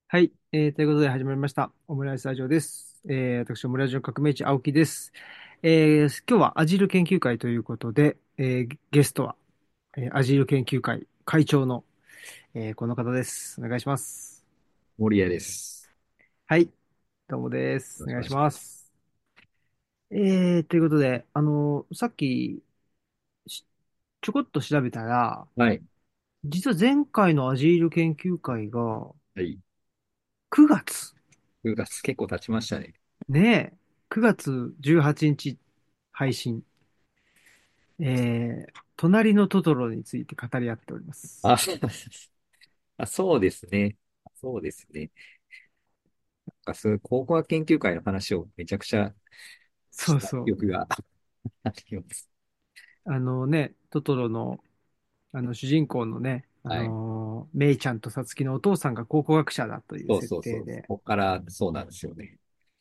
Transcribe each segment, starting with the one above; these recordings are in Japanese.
はい、ということで始まりました。オムライスラジオです。私、オムライスの革命児、青木です。今日はアジール研究会ということで、ゲストは、アジール研究会会長の、この方です。お願いします。 森谷です。 はい、どうもです。 よろしくおお願いし願いします。 ます。ということで、さっきちょこっと調べたら、 はい。 実は前回のアジール研究会がはい。 9月、 9月結構経ちましたね。 ねえ、9月18日配信。隣のトトロについて語り合っております。 あ、そうですね。そうですね。そういう考古学研究会の話をめちゃくちゃしたそうそう。 記憶があります。 トトロの、主人公のね、 はい。 メイちゃんとサツキのお父さんが考古学者だというそう設そうそう。 定で、 ここからそうなんですよね。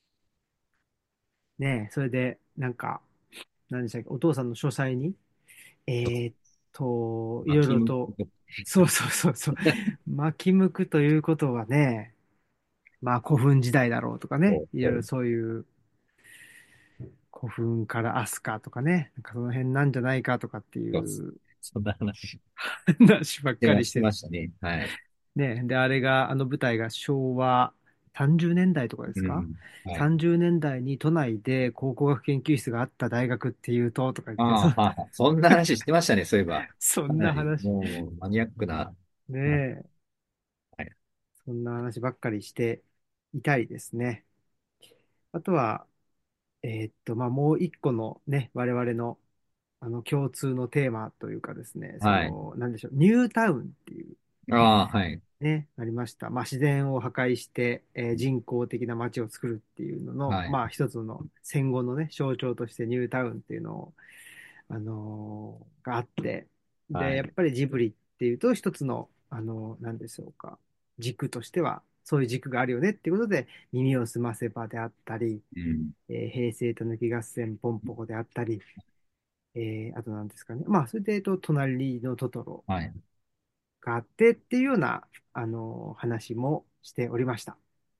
ね、それで、何でしたっけ、お父さんの書斎に、えーっいろい巻きむろと、そうそうそうそう、巻き向くということはね、まあ古墳時代だろうとかね、いろいろそうそうそういう古墳から飛鳥とかね、その辺なんじゃないかとかっていそううそんな話話ばっしてかりしてる。 ましたね。はい。 ね。で、あれが、あの舞台が昭和30年代とかですか？ うん。はい。 30 年代に都内で考古学研究室があった大学っていうとか言って、 ああ、はいはい。そんな話してましたね。そういえば。 そんかなりな話。 もうマニアックなね話。 え、 はい。 そんな話ばっかりしていたりですね。あとは、まあ、もう一個のね、我々の共通のテーマというかですね、 はい。 なんでしょう、ニュータウンっていうああ、はい。 ね、ありました。まあ、自然を破壊して、人工的な街を作るっていうのの、 はい。 まあ、一つの戦後のね、象徴としてニュータウンっていうのを、があって、で、やっはい。 ぱりジブリっていうと、一つの、なんでしょうか、軸としては、そういう軸があるよねっていうことで、耳をすませばであったり、 うん。 平成たぬき合戦ポンポコであったり、あとなんですかね、まあ、それで、隣のトトロはい。 があってっていうような、話もしておりました。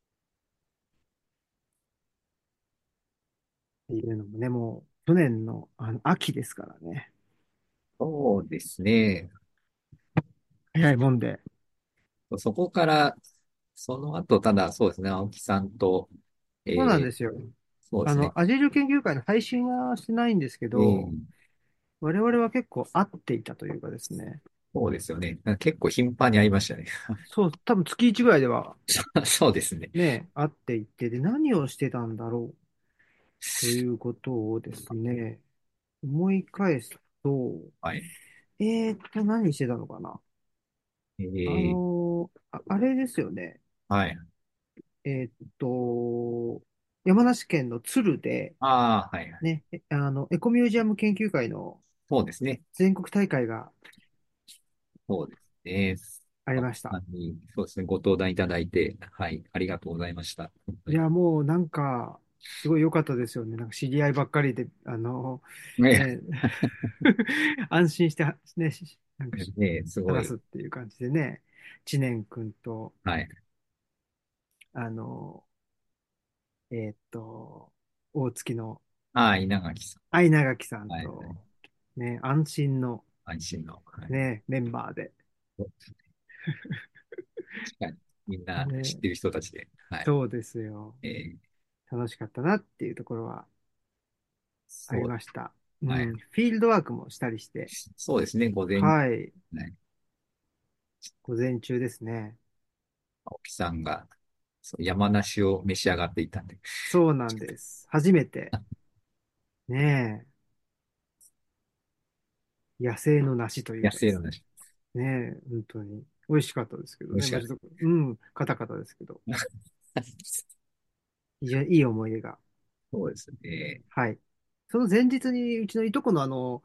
っていうのもね、もう、去年の、秋ですからね。 そうですね。 早いもんで。 そこから、その後、ただそうですね、青木さんと、えそうなんでーすよ。 そうですね。 アジェル研究会の配信はしてないんですけど、 ー我々は結構会っていたというかですね。 そうですよね。結構頻繁に会いましたね。 そう、多分月1ぐらいではそうですね。 ね、会っていて、で、何をしてたんだろうということをですね、思い返すと、 はい。 何してたのかな。あれですよね。 はい。 えーっと、山梨県の鶴で、 ああ、はい。 ね、エコミュージアム研究会のそうですね。 全国大会がそうですね。 ありました。 そうですね。ご登壇いただいて、はい。ありがとうございました。本当に。 いや、もうすごい良かったですよね。知り合いばっかりで、 ね、 ね、安心してね、 ね、すごい。 話すっていう感じでね、知念君と、 はい。 あの、えーっと、大月のああ、稲垣さ相永木さんん。はい。 と、ね、安心の安心の。はい。 ね、メンバーで、 確かに。みんな知っね、 てる人たちで。はい。 そうですよ。 えー楽しかったなっていうところはありそう。 ました。うはい。 ん。フィールドワークもしたりして、 そうですね。午前、 はい。 はい、 午前中ですね。 青木さんがそう山梨を召し上がっていたんで。 そうなんです。初めて。ねえ。野生の梨というかです野生の梨。 ね。ねえ。本当に。美味しかったですけどね。まあ、 美味しかった。 ちょっと、うん。カタカタですけど。非常にいい思い出が。 そうですね。 はい。その前日に、うちのいとこの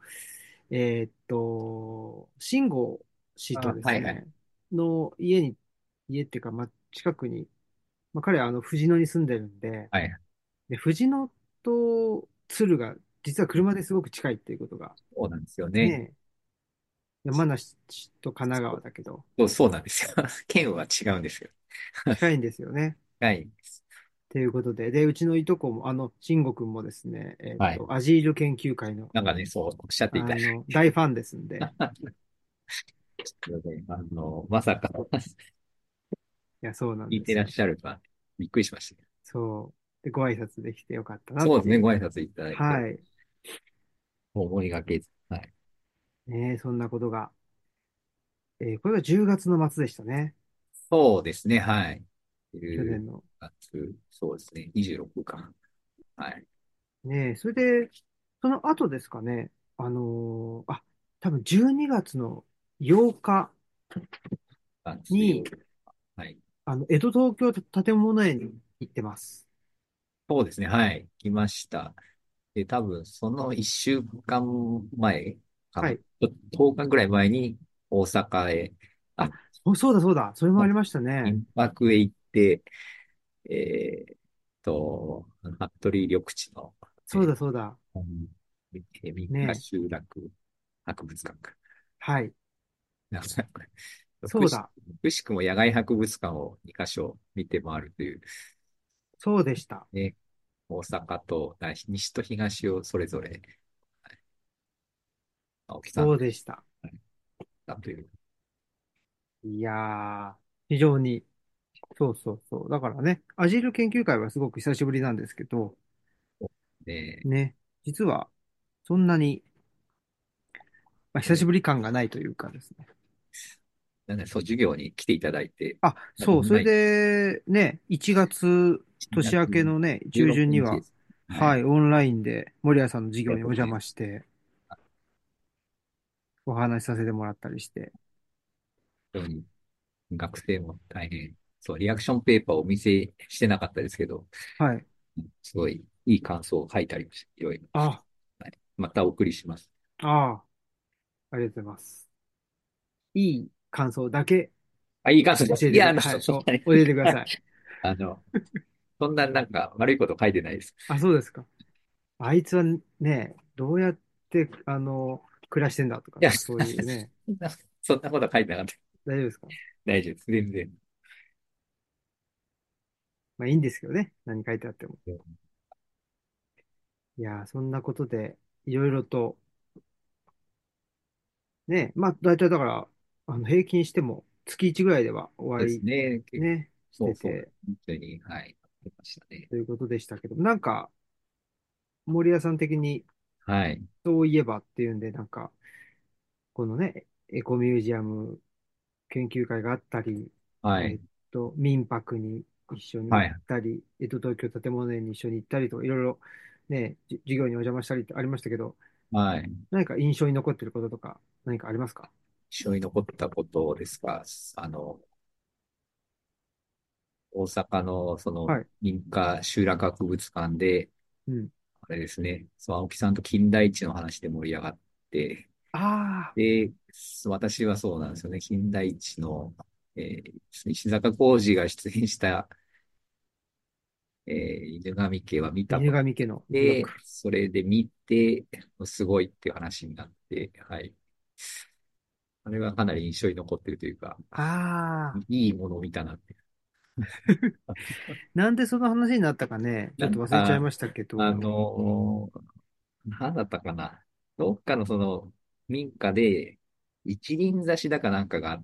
慎吾氏とあ、はいはい。 ですね、家っていうか、まあ、近くに、まあ、彼は藤野に住んでるんで、 はい。 で、藤野と鶴が実は車ですごく近いっていうことが、 そうなんですよね。 ね、山梨と神奈川だけど、 そうなんですよ。県は違うんですよ。 近いんですよね。 はい。 ということで、で、うちのいとこも、慎吾くんもですね、 はい。 アジール研究会の、 なんかね、そうおっしゃっていただい大ファンですんで、 たので、まさかいや、そうなん聞いてらっですよ。 しゃるとはびっくりしましたね。 そう。で、ご挨拶できてよかったなっそうですね、 ていう。 ご挨拶いただいて、 はい。 思いがけず。はい。 ね、そんなことが。これが10月の末でしたね。 そうですね、はい。10 去年の。 月、そうですね、26か。はい。 ね、それで、その後ですかね。多分12月の8日に、 水曜日。はい。 江戸東京建物園に行ってます。 そうですね、はい。来ました。で、多分、その1週間前かな。 はい。 10日ぐらい前に大阪へ、ああ、そうだそうだ。それもありましたね。 民泊へ行って、えーっ服部緑地の、 そうえだそうだ。 うん民家ね。 集落博物館か。 はい。 なんかくし、 そうだ。 くしくも野外博物館を2カ所見て回るという、 そうでした。 ね、大阪と西と東をそれぞれ、青木さんそうとでした。 だという、 いやー、非常に、そうそうそう。だからね、アジール研究会はすごく久しぶりなんですけど、 ね、 ね、実は、そんなに、まあ、久しね、 ぶり感がないというかですね。 なんで、そう、授業に来ていただいて、 あ、そう、それオンライン、 で、ね、1月、 2 年明けのね、 16 中旬には、 日です。はい。 はい、オンラインで森谷さんの授ありが業にお邪とうございます。 魔して、お話しさせてもらったりして、 非常に学生も大変、そう、リアクションペーパーをお見せしてなかったですけど、 はい。 すごいいい感想を書いてありました。いろいろ。 あ、 はい。またお送りします。 あありがとうございます。いい感想だけあ、いい感想です。いや、 教えてく、はい、 そんなに、 教えてください。 あの、そんななんか悪いこと書いてないです。 あ、そうですか。あいつはね、どうやって、暮らしてんだとか、 いや、 そういうね、 そんなこと書いてなかった。 大丈夫ですか？ 大丈夫です。全然。 まあいいんですけどね、何書いてあっても。いやー、そんなことで、いろいろと、ね、まあ大体だから、平均しても月1ぐらいでは終そうわり、 ですね。 ね、しそうそう。 てて、 本当に、はい。出ましたね。 ということでしたけど、なんか、森谷さん的に、 はい。 そういえばっていうんで、なんか、このね、エコミュージアム研究会があったり、 はい。 民泊に一緒に行っはい。 たり、東京建物園に一緒に行ったりと、いろいろね、授業にお邪魔したりってありましたけど、 はい。 何か印象に残っていることとか、何かありますか？ 一緒に残ったことですが、大阪のそのはい。 民家集落博物館で、 うん。 あれですね、そう、青木さんと金田一の話で盛り上がって、 あで、私はそうなんですよね、金田一の、石坂浩二が出演した、犬神家は見あ、 たこと犬神家の一で、 族。 それで見て、すごいっていう話になって、はい。あれはかなり印象に残ってるというか、 ああ、 いいものを見たなって。 なんでその話になったかね、ちょなんっと忘れちゃいか、 ましたけあど、 のなんだったかな。どっかのその民家で一輪挿しだかなんかがあって、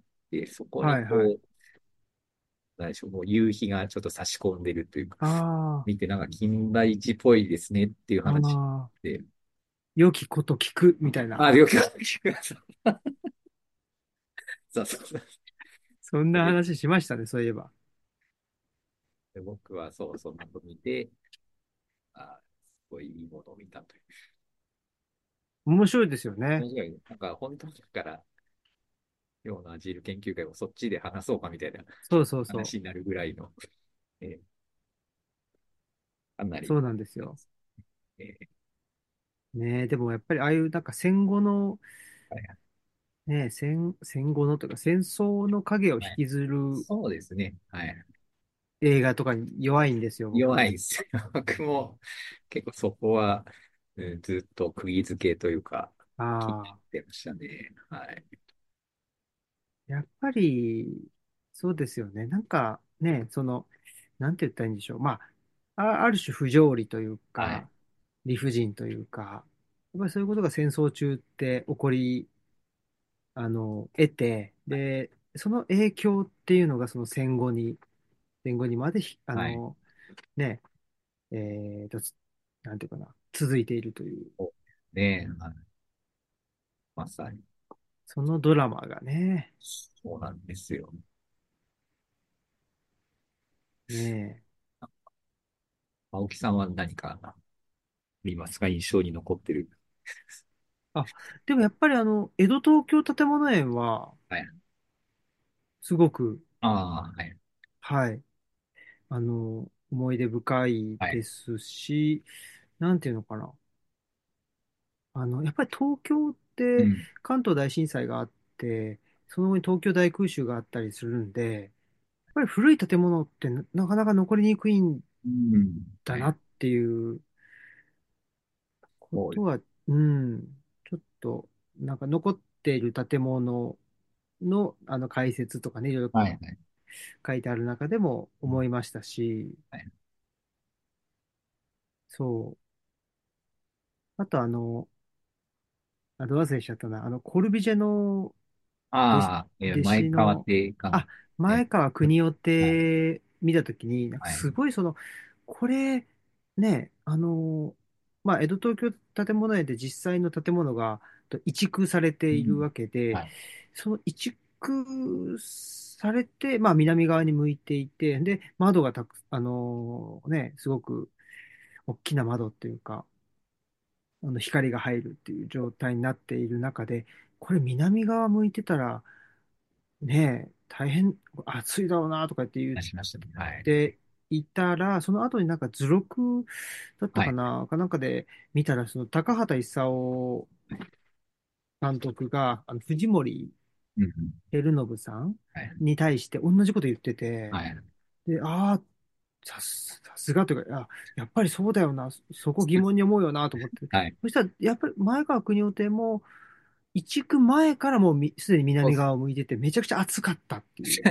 そこにはいはい。 こう、何でしょう、もう夕日がちょっと差し込んでるというか、 あ見てなんか金田一っぽいですねっていうあ、 話ああ、 で、 良きこと聞くみたいな、 あ、よくわかりました。そうそうそう。 そんなで、 話しましたね、そういえば。 僕はそう、そんなの見て、すごいいいものを見たという。 面白いですよね。 面白い。なんか本当だから、ようなアジール研究会をそっちで話そうかみたいなそうそうそ話になるぐらいの、えーかなう。 り、 そうなんですよ。 えーねえ、でもやっぱりああいうなんか戦後の、 はいはいねえ、戦後のというか戦争の影を引はい。 きずるそうですね。はい。 映画とかに弱いんですよ、僕。 弱いですよ。僕も結構そこは、ずっと釘付けというか、気になっああ、 てましたね。はい。 やっぱり、そうですよね。なんか、 ね、なんて言ったらいいんでしょう。まあ、ある種不条理というはい。 か、理不尽というか、やっぱりそういうことが戦争中って起こり、得て、で、その影響っていうのがその戦後にまではい。 ね、えーと、つなんていうかな、続いているという、 そうですね。はい。まさに、 そのドラマがね、 そうなんですよ。 ね青木さんは何かありますか？印象に残ってる。 あ、でもやっぱり江戸東京建物園は、 はい。 すごく、 ああ、はい。 はい、思い出深いはい。 ですし、なんていうのかな。やっぱり東京ってうん。 関東大震災があって、その後に東京大空襲があったりするんで、やっぱり古い建物ってなかなか残りにくいんうん。はい。 だなっていうこそうです。 とは、うん、ちょっと、なんか残っている建物の、解説とかね、いろいろはい。はい。 書いてある中でもうん。 思いましたし、 はい。 そう。あとど忘れしちゃったな。コルビジェのああ、 弟前川子の、 ってかんあ、前ね。 川国夫っはい。 て見たときに、なんかはい。 すごいこれ、ね、まあ、江戸東京建物園で実際の建物が移築されているうん。 わけで、 はい。 その移築されて、まあ、南側に向いていて、で、窓がすごく大きな窓っていうか、光が入るっていう状態になっている中で、これ南側向いてたら、ねえ、大変暑いだろうなとかって言っ出しましたね。はい。 ていたら、その後になんか図録だったはい。 かな、なんかで見たら、その高畑勲監督が、藤森うん。 照信さんはい。 に対して同じこと言ってて、 はい。 で、さすがというか、やっぱりそうだよな、そこ疑問に思うよなと思って、 はい。 そしたら、やっぱり前川国夫邸も、移築前からもうすでに南そうっす。 側を向いてて、めちゃくちゃ暑かったっていう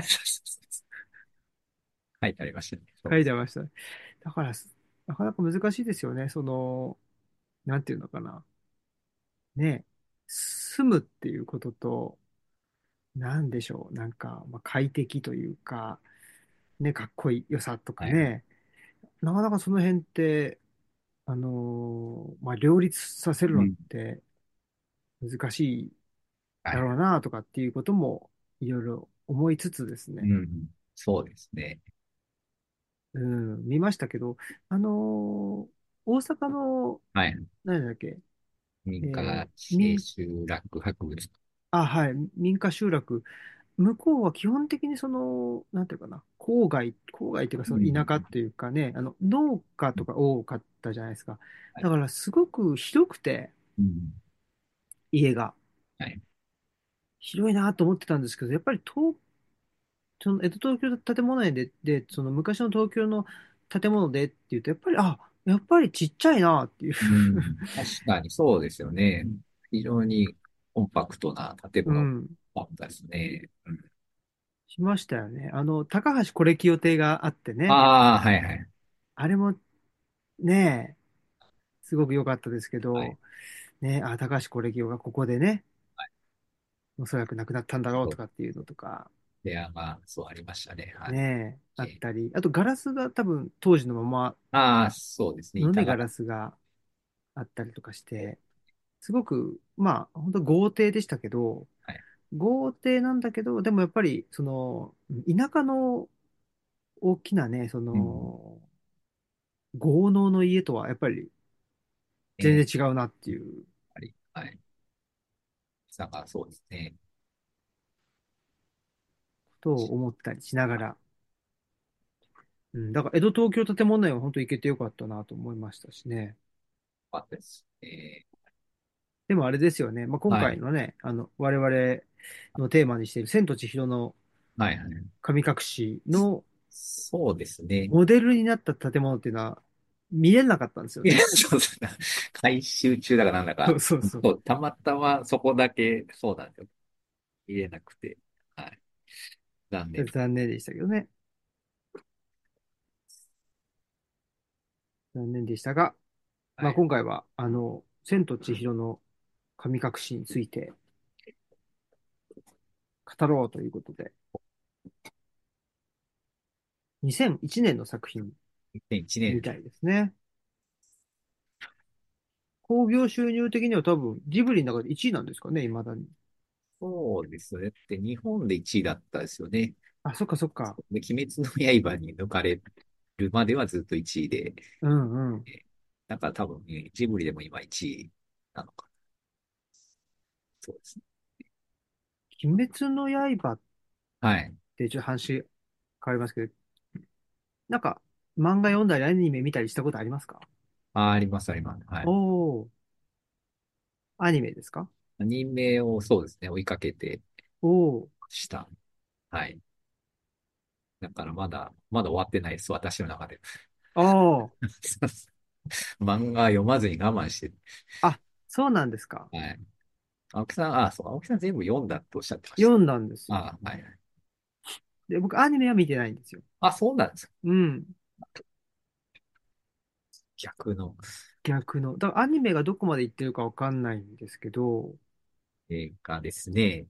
書いてありましたね。そうです。 書いてました。だから、なかなか難しいですよね。なんていうのかな。ね、住むっていうことと、なんでしょう。なんか、まあ、快適というか、ね、かっこいい良さとかはい。 ね。なかなかその辺って、まあ、両立させるのっうん。 て難しいはい。 だろうなとかっていうこともいろいろ思いつつですね。 うん。そうですね。 うん、見ましたけど、大阪の、 はい。 何だっけ、え民ー家民、 集落博物館。 はい、民家集落、向こうは基本的になんていうかな、郊外っていうかうん。 その田舎っていうかね、農家うん。 とか多かったじゃないですか。 はい。 だからすごく広くて、 うん。 家がはい。 広いなと思ってたんですけど、やっぱりその江戸東京建物園その昔の東京の建物でっていうと、やっぱりちっちゃいなっていううん。確かにそうですよね。非常にコンパクトな建物うん、 だったですね。うん。 しましたよね。高橋是清邸があってね、 ああ、はいはい。 あれもね、すごく良かったですけはい。 ど、ね、高橋是清がここでね、おそらく亡くなったんだろうそう。 とかっていうのとか、 部屋が、そうありましたね。はい。 ね、あったり、あとガラスが多分当時のままああ、そうですね。 のね、ガ板が。 ラスがあったりとかして、すごく、まあ、本当豪邸でしたけど、 はい。 豪邸なんだけど、でもやっぱり、田舎の大きなね、 うん。 豪農の家とはやっぱり全然ね、 違うなっていうあり、はい。なんかそうですね。 ことを思ったりしながら、うん、だから江戸東京建物園は本当行けてよかったなと思いましたしね。 あったです。 でもあれですよね、まあ、今はい。 回のね、我々のテーマにしている千と千尋のはいはい。 神隠しのそうですね。 モデルになった建物っていうのは見れなかったんですよいや、 ね。 そうですね。改修中だかなんだそか、 うそうそう。 そう、たまたまそこだけ、そうなんですよ。入れなくて。はい。残念。 残念でしたけどね。 残念でしたが、まあ、 はい。 今回は、千と千尋の神隠しについて語ろうということで、2001年の作品 2001年。 みたいですね。興行収入的には多分、ジブリの中で1位なんですかね、未だに。 そうですね。で、日本で1位だったですよね。 あ、そっかそっか。 で、鬼滅の刃に抜かれるまではずっと1位で、 うんうん。 えだから多分ね、ジブリでも今1位なのかな。そうですね。 鬼滅の刃っはい。 てちょっと話変わりますけど、なんか、漫画読んだりアニメ見たりしたことありますか？ あ、あります、あります。はい。 おー、アニメですか？ アニメをそうですね、追いかけておー、 した。はい。だからまだ終わってないです、私の中で。 あー、 漫画読まずに我慢して、 あ、そうなんですか。 はい。青木さん、あ、そう、青木さん全部読んだっておっしゃってまし読んだんですた。 よ。 あ、はいはい。 で、僕アニメは見てないんですよ。 あ、そうなんですか。 うん。 逆の逆の。だからアニメがどこまで行ってるかわかんないんですけど、 映画ですね。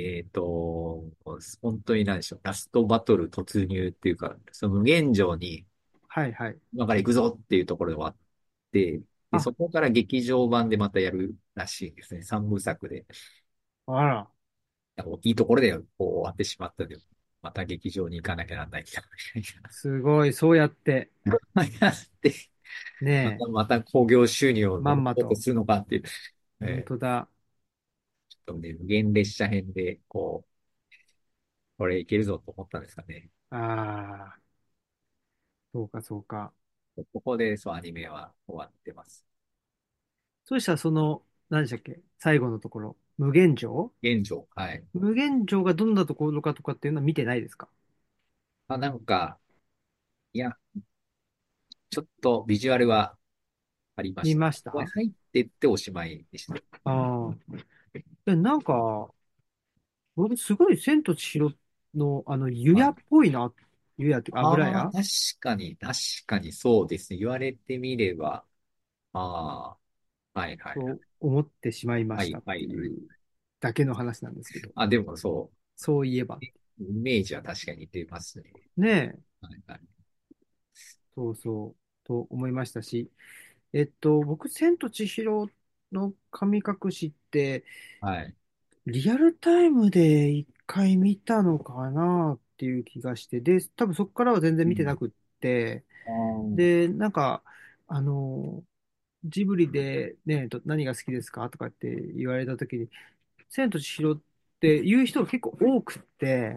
本当に何でしょう。ラストバトル突入っていうか、その無限城にはいはい。 今から行くぞっていうところで終わって、で、 あ、 そこから劇場版でまたやるらしいですね。三部作で。 あら、 なんかいいところでこう終わってしまったので、また劇場に行かなきゃなんないみたいすごい、そうやって、 な。やって、まねえ、 たまた興行収入を伸ばまんまと。 そうとするのかっていう、 本当だ。 ちょっとね、無限列車編で、こう、これいけるぞと思ったんですかね。 ああ、そうかそうか。 ここで、そう、アニメは終わってます。 そうしたら何でしたっけ最後のところ。無限城。 現状、はい。 無限城がどんなところかとかっていうのは見てないですか？ なんか、いや、ちょっとビジュアルはありま見した。 ました？ これ入ってっておしまいでした。 ああ。なんか、僕すごい千と千尋の湯はい。 屋っぽいな。湯屋っていうか油ああ、 屋確確かにそうですね。言われてみれば、ああ、はいはい。 と思ってしまいまはいしたっはいはい。 ていうだけの話なんですけど。 あ、でもそそういえば。 う、イメージは確かに似てますね。 ねえ。 はいはい。 そうそう。と思いましたし。僕、千と千尋の神隠しって、 はい。 リアルタイムで一回見たのかなっていう気がして、で、多分そこからは全然うん。 見てなくって、 あーで、なんか、あの、ジブリでね、何が好きですかとかって言われたときに、千と千尋って言う人が結構多くって、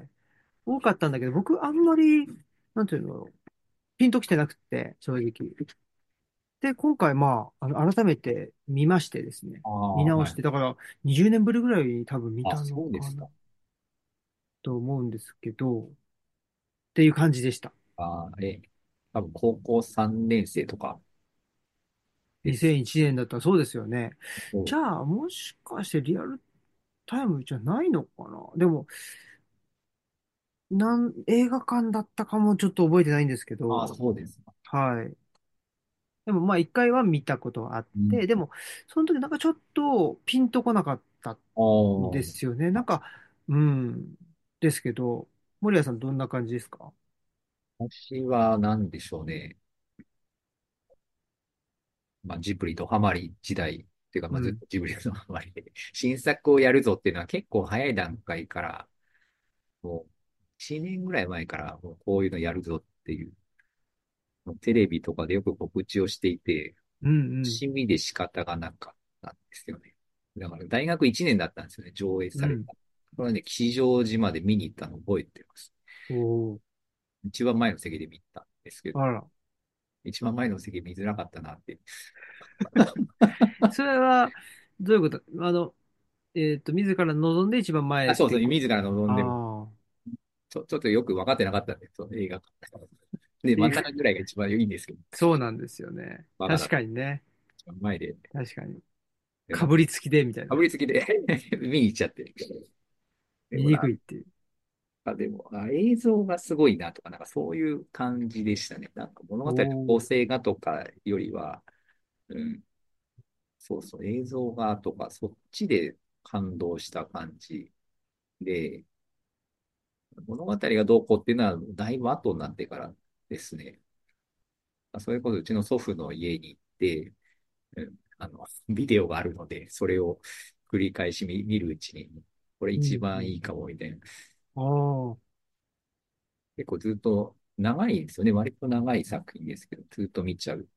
多かったんだけど、僕あんまり、なんていうの、ピンときてなくって、正直。で、今回、まあ、改めて見ましてですね。 あー、 見直して、 はい。 だから20年ぶりぐらいに多分見あ、 たのかなそうですか。 と思うんですけど、っていう感じでした。 多分高校3年生とかです。 2001年だったらそうですよね。 そうじゃあ、もしかしてリアルタイムじゃないのかな。でも、映画館だったかもちょっと覚えてないんですけあ、 ど、 そうですか。 はい。でもまあ一回は見たことがあっうん。 て、でもその時なんかちょっとピンとこなかったあんであ、 すよね。なんか、うん。ですけど、森谷さんどんな感じですか？ 私は何でしょうね。まあ、ジブリドハマり時代っていうか、まあ、ずっうん。 とジブリドハマりで、新作をやるぞっていうのは結構早い段階から、もう、1年ぐらい前から、もうこういうのやるぞっていう、もうテレビとかでよく告知をしていて、 うん趣味で仕方がなかったんですよね。だから、大学1年だったんですよね、上映うん。うん。 された。これはね、吉祥寺まで見に行ったのを覚えてます。 おー。 一番前の席で見たんですけど、 あら。 一番前の席見づらかったなって。 それは、どういうこと自ら望んで一番前あ、そうそう、 って自ら望んでる。 ああ、 ちょっとよく分かってなかったんで、そう、映画館。で、真ん映画、 中ぐらいが一番いいんですけど、 そうなんですよね。確バカだった。 かにね。 一番前で。 確かに。 で、なんか、 かぶりつきで、みたいな。 かぶりつきで見に行っちゃって。で、 見にくいっていう。 でも、映像がすごいなとか、なんかそういう感じでしたね。なんか物語の構おー。 成がとかよりは、うん、そうそう、映像がとか、そっちで感動した感じで、物語がどうこうっていうのは、だいぶ後になってからですね。それこそうちの祖父の家に行って、ビデオがあるので、それを繰り返し見るうちに、これう一んうん。 番いいかも、みたいな。 ああ、 結構ずっと長いですよね。割と長い作品ですけど、ずっと見ちゃう。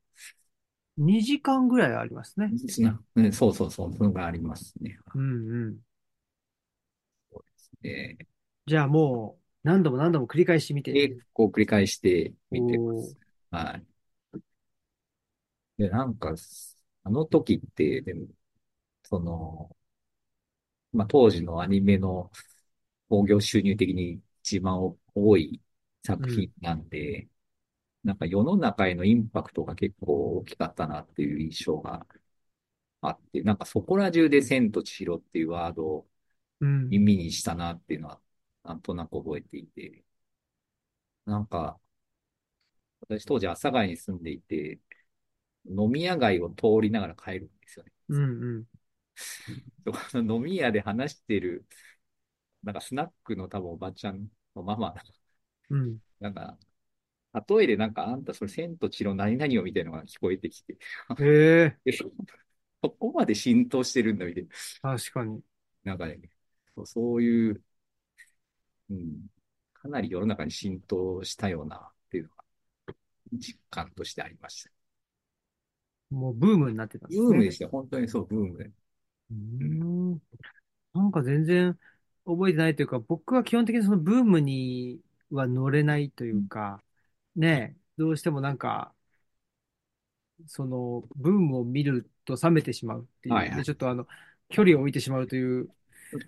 2時間ぐらいありますね。 うん、そうそうそう、そのがありますね。 うんうん。 そうですね。 じゃあもう何度も何度も繰り返し見て。 結構繰り返して見てまおー。 す。はい。で、なんか、あの時って、でも、その、まあ、当時のアニメの興行収入的に一番多い作品うん。 なんで、なんか世の中へのインパクトが結構大きかったなっていう印象があって、なんかそこら中で千と千尋っていうワードをうん。 耳にしたなっていうのは、なんとなく覚えていて、なんか、私当時阿佐ヶ谷に住んでいて、飲み屋街を通りながら帰るんですよね。 うんうん。 そこの飲み屋で話してる、なんかスナックの多分おばちゃんのママ、 うん。 なんか、例えでなんかあんたそれ千と千尋何々よみたいなのが聞こえてきて、 ええ、 でそこまで浸透してるんだみたいな。 確かに。 なんかね、そういう、うん、かなり世の中に浸透したようなっていうのが実感としてありました。 もうブームになってたんですね。 ブームでしたよ。本当にそう、ブームで。 うーうん。 ん。なんか全然覚えてないというか、僕は基本的にそのブームには乗れないというん、 うか、ねえ、どうしてもなんか、そのブームを見ると冷めてしまうっていう、で、 はいはい。 ちょっと距離を置いてしまうという、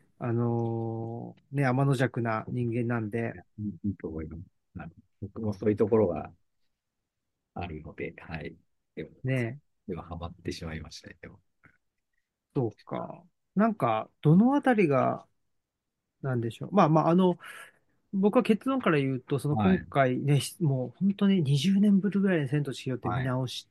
ね、天の弱な人間なんで、 いいと思います。はい、僕もそういうところがあるので、はい。でも、 ね、 ではハマってしまいましたね。でも、 そうか。なんか、どのあたりが、なんでしょう。まあまあ、僕は結論から言うと、その今はい。 回ね、もう本当に20年ぶりぐらいに千と千尋って見はい。 直して、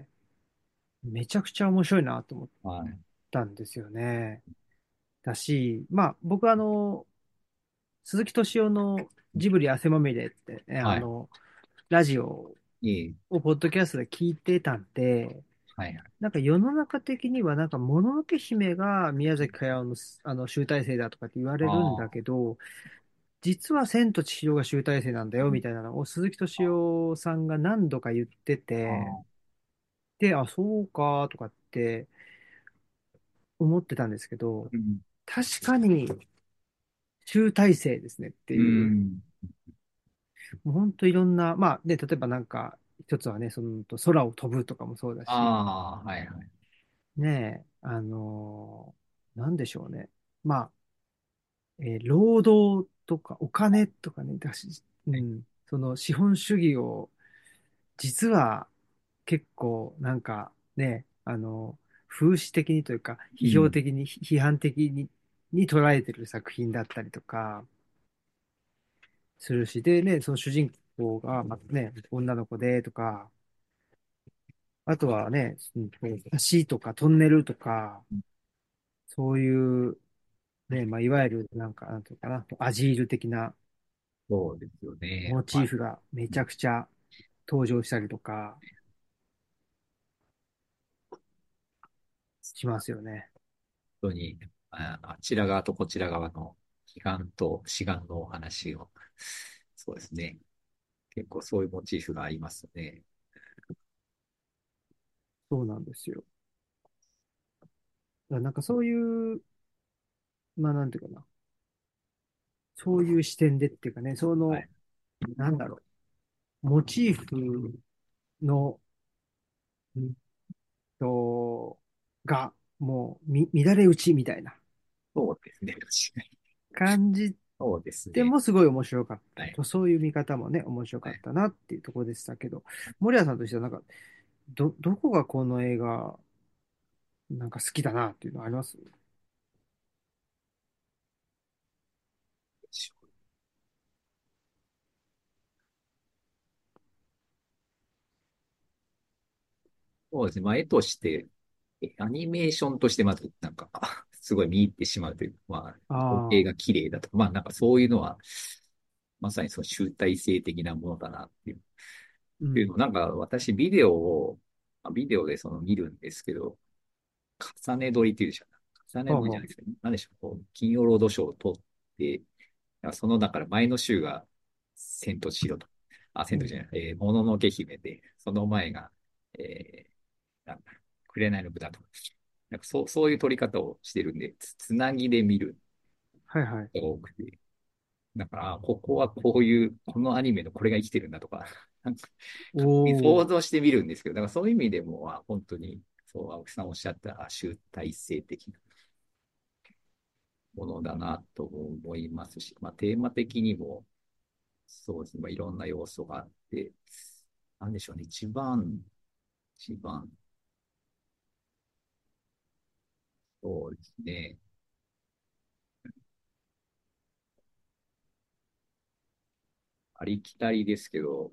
めちゃくちゃ面白いなと思っはい。 たんですよね。だし、まあ僕は鈴木敏夫のジブリ汗まみれってね、 はい。 ラジオいい。 をポッドキャストで聞いてたんで、 はい。はい。 なんか世の中的にはなんかもののけ姫が宮崎駿の集大成だとかって言われるんだあけど、実は千と千尋が集大成なんだよみたいなのを鈴木敏夫さんが何度か言ってて、 あ。 で、あ、そうかとかって思ってたんですけど、 うん。 確かに集大成ですねってういう、 ん。 もう本当いろんな、まあね、例えばなんか、一つはね、空を飛ぶとかもそうだし、 ああ、はいはい。 ね、なんでしょうね。まあ、労働とかお金とかね、だし、うはい。 ん、その資本主義を実は結構なんかね、風刺的にというか、批評うん。 的に、批判的に捉えてる作品だったりとかするし、でね、その主人公が、まあね、女の子でとか、あとはね、橋とかトンネルとか、そういうね、まあ、いわゆるなんか、なんていうかな、アジール的なそうですよね。 モチーフがめちゃくちゃ登場したりとかしますよね。 本当に、あちら側とこちら側の批判と志願のお話を、そうですね。結構そういうモチーフがありますね。 そうなんですよ。だからなんかそういう、まあなんていうかな、そういう視点でっていうかね、 はい。 なんだろモチーフの、んと、が、もう、乱れ打ちみたいなそうですね。確かに。 感じそうですね。 でもすごい面白かったはい。 と、そういう見方もね、面白はい。 かったなっていうところでしたけど、森谷さんとしてはなんか、どこがこの映画、なんか好きだなっていうのあります？ そうですね。まあ、絵として、アニメーションとしてまず、なんか、すごい見入ってしまうというか、まあ、情景ああ、 が綺麗だとか、まあ、なんかそういうのは、まさにその集大成的なものだなっていう。っていううん。 のをなんか私ビデオを、ビデオでその見るんですけど、重ね撮りっていうでしょ。重ねほうほ撮りじゃないですか。なんでしょう。こう金曜ロードショーを撮って、その、だから前の週が千と千尋と。千う。うん。 とじゃない、もののけ姫で、その前が、なんだ、紅の豚とか。なんかそういう撮り方をしてるんで、つなぎで見るはいはい。 ことが多くて。だから、ここはこういう、このアニメのこれが生きてるんだとか、なんかおお、 想像してみるんですけど、だからそういう意味でも、本当に、そう、青木さんおっしゃった集大成的なものだなと思いますし、まあ、テーマ的にも、そうですね、まあ、いろんな要素があって、なんでしょうね、一番、そうですね、ありきたりですけど、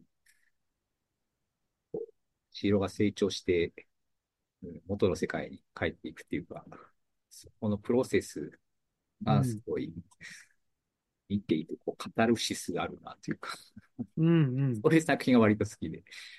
千尋が成長して、元の世界に帰っていくっていうか、そこのプロセスがすうん。 ごい見ていて、こう、カタルシスがあるなというか、 うんうん。 そういう作品が割と好きで、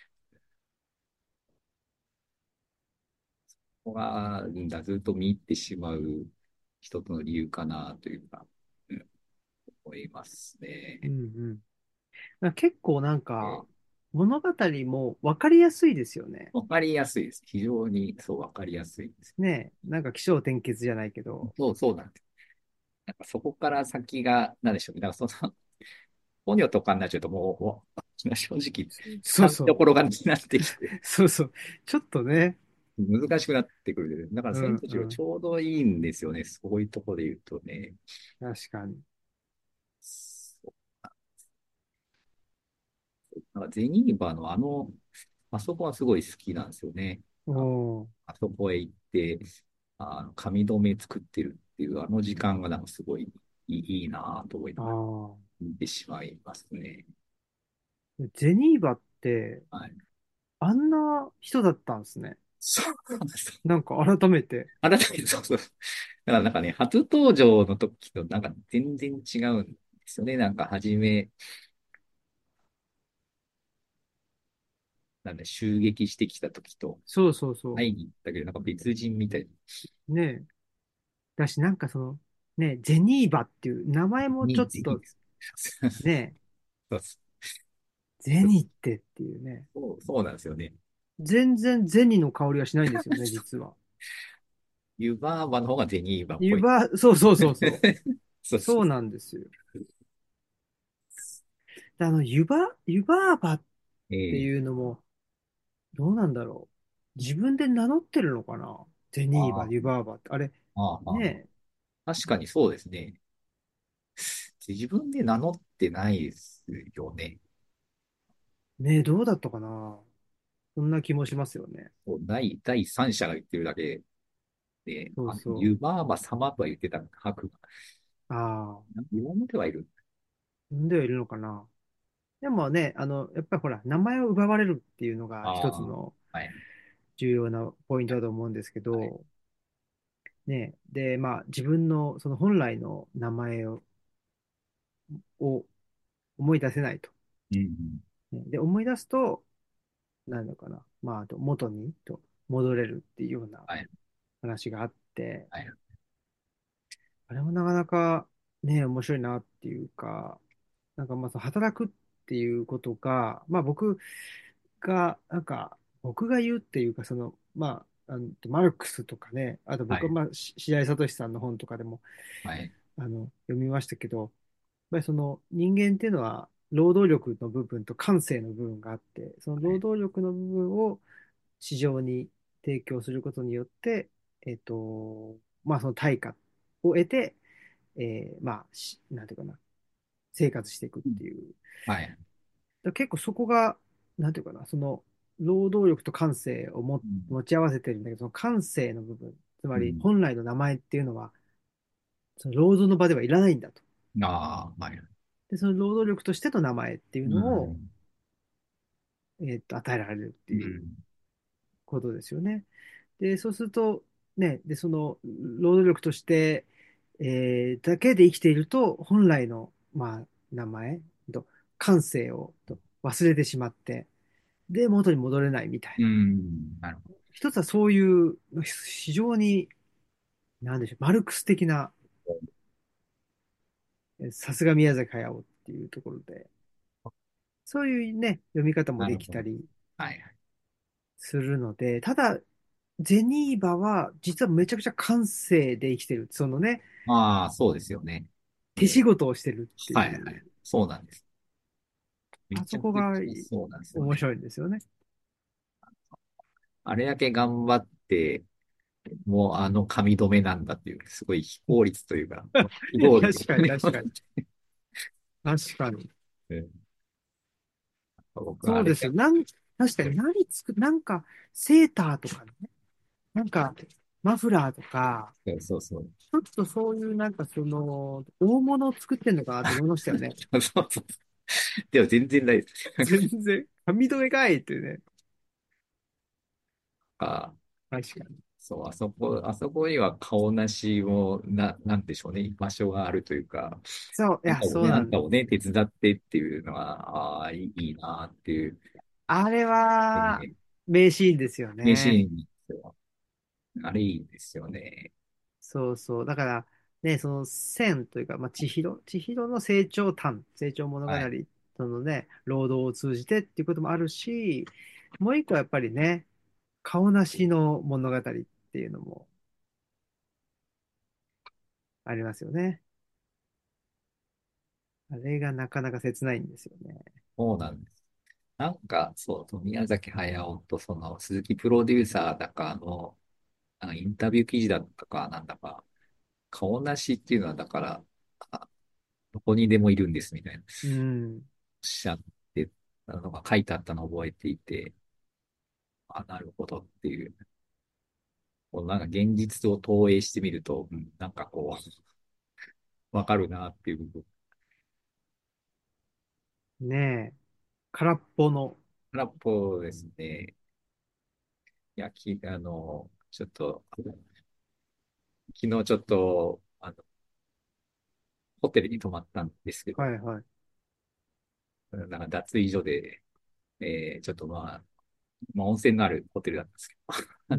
ここが、ずっと見入ってしまう一つの理由かなというか、思いますね。 うんうん。結構なんか、 えー物語も分かりやすいですよね。 わかりやすいです。非常にそうわかりやすいです。 ねえ、なんか起承転結じゃないけど。 そうなんです。なんかそこから先が、なんでしょうね。だからその、ポニョとかになっちゃうと正直、つかみそうそう。 どころがなくなってきて、 そうそう。ちょっとね。 難しくなってくる。だから、 う千と千尋ちんうん。 ょうどいいんですよね。そういうところで言うとね。 確かに。 そうなんかゼニーバのあそこはすごい好きなんですよね。あ、 おー。 あそこへ行って、髪留め作ってるっていうあの時間がなんかすごいいいなと思いあながらあ。 見てしまいますね。 ゼニーバって、 はい。 あんな人だったんですね。 そうなんですよ。 なんか改めて。 改めて、そうそう。だからなんかね、初登場の時となんか全然違うんですよね。なんか初め、なんだ、襲撃してきた時とそうそうそ会いに行ったけど、なんか別人みたいう。ねえ。だし、なんかねえ、ゼニーバっていう名前もちょに、 っと、 ぜひです。 ねえ、 そうゼニってっていうね。 そうなんですよね。 全然ゼニの香りはしないんですよね、実は。 湯婆婆の方がゼニーバっぽい。 そうそうそうそう。 そうそう。 そうなんですよ。で湯婆婆ってええいうのも、どうなんだろう。自分で名乗ってるのかな、ゼニーバ、 あ湯婆婆って。あれ、 あ、 ね確かにそうですね。自分で名乗ってないですよね。 え、ねえ、どうだったかな。そんな気もしますよね。 第三者が言ってるだけで、 そうそ湯婆婆様とは言ってた白が、 う。ああ、 言われてはいる。 呼んではいるのかな。でもね、やっぱりほら、名前を奪われるっていうのが一つああ、 のはい、 重要なポイントだと思うんですけはい。 ど、ね、で、まあ、自分のその本来の名前を思い出せないと。 うん、 ねで、思い出すと、なんのかな、まあ、あと元に戻れるっていうようなはい、 話があって、 はい、 あれもなかなかね、面白いなっていうか、なんかまあ、その働くっていうことが、まあ僕が言うっていうか、まあ、マルクスとかね、あとはい、 僕はまあ、白井聡さんの本とかでも、 はい、 読みましたけど、やっぱりその人間っていうのは、労働力の部分と感性の部分があって、その労働力の部分を市場に提供することによって、まあその対価を得て、まあ、なんていうかな、生活していくっうんていう。 はい、 結構そこが、なんていうかな、その労働力と感性をうん、 持ち合わせてるんだけど、その感性の部分、つまりうん、 本来の名前っていうのは、その労働の場ではいらないんだと。 ああ、はい、 で、その労働力としての名前っていううのを、 ん、 与えられるっていう。 うん。 ことですよね。で、そうすると、ね、で、その、労働力として、だけで生きていると、本来の、まあ、名前と、感性を忘れてしまって、で、元に戻れないみたいうな。 ん。なるほ一つはそういう、非常に、なんでしょう、マルクス的な、さすが宮崎駿っていうところで、そういうね、読み方ど。 もなるほど。 できたりはいはい。 するので、ただ、ゼニーバは実はめちゃくちゃ感性で生きてる。そのね、 ああ、そうですよね。 手仕え事をしてるってはいう、 いはい。そうなんです。めあちゃそこがくちゃそうなんですよね。 面白いんですよね。 あれだけ頑張って、もうあの髪留めなんだっていう、すごい非効率というか、非合理確かに、確かに。確かに。 うん僕はあれが、 そうですよ。確かになんか、セーターとかね、なんか、マフラーとか、 そうそう。 ちょっとそういうなんかその、大物を作ってんのかなと思いましたよね。 そうそうそう。でも全然ないです。なん全然、髪留めかいってね。 か、 確かに。 そう、あそこには顔なしも、なんでしょうね、場所があるというか、 そう、いや、そうなん、 あんたをね、手伝ってっていうのは、ああ、いいなっていう、 あれは、 ね、 名シーンですよね。 名シーンですよ。あれいいですよね。 そうそう。だから、ね、その線というか、まあ、千尋の成長譚、成長物語、 はい。 そのね、労働を通じてっていうこともあるし、もう一個はやっぱりね、顔なしの物語っていうのもありますよね。あれがなかなか切ないんですよね。 そうなんです。なんか、そう、宮崎駿とその鈴木プロデューサーだかの、インタビュー記事だったかなんだか、顔なしっていうのは、だから、あどこにでもいるんですみたいな、おっうん。 しゃってたのが書いてあったのを覚えていて、あ、なるほどっていう、こうなんか現実を投影してみると、なんかこう、わかるなっていう部分。 ねえ、空っぽの、 空っぽですね。いや、ちょっと、昨日ちょっと、ホテルに泊まったんですけど、 はいはい。 なんか脱衣所で、ちょっと温泉のあるホテルだったんですけど、 うん。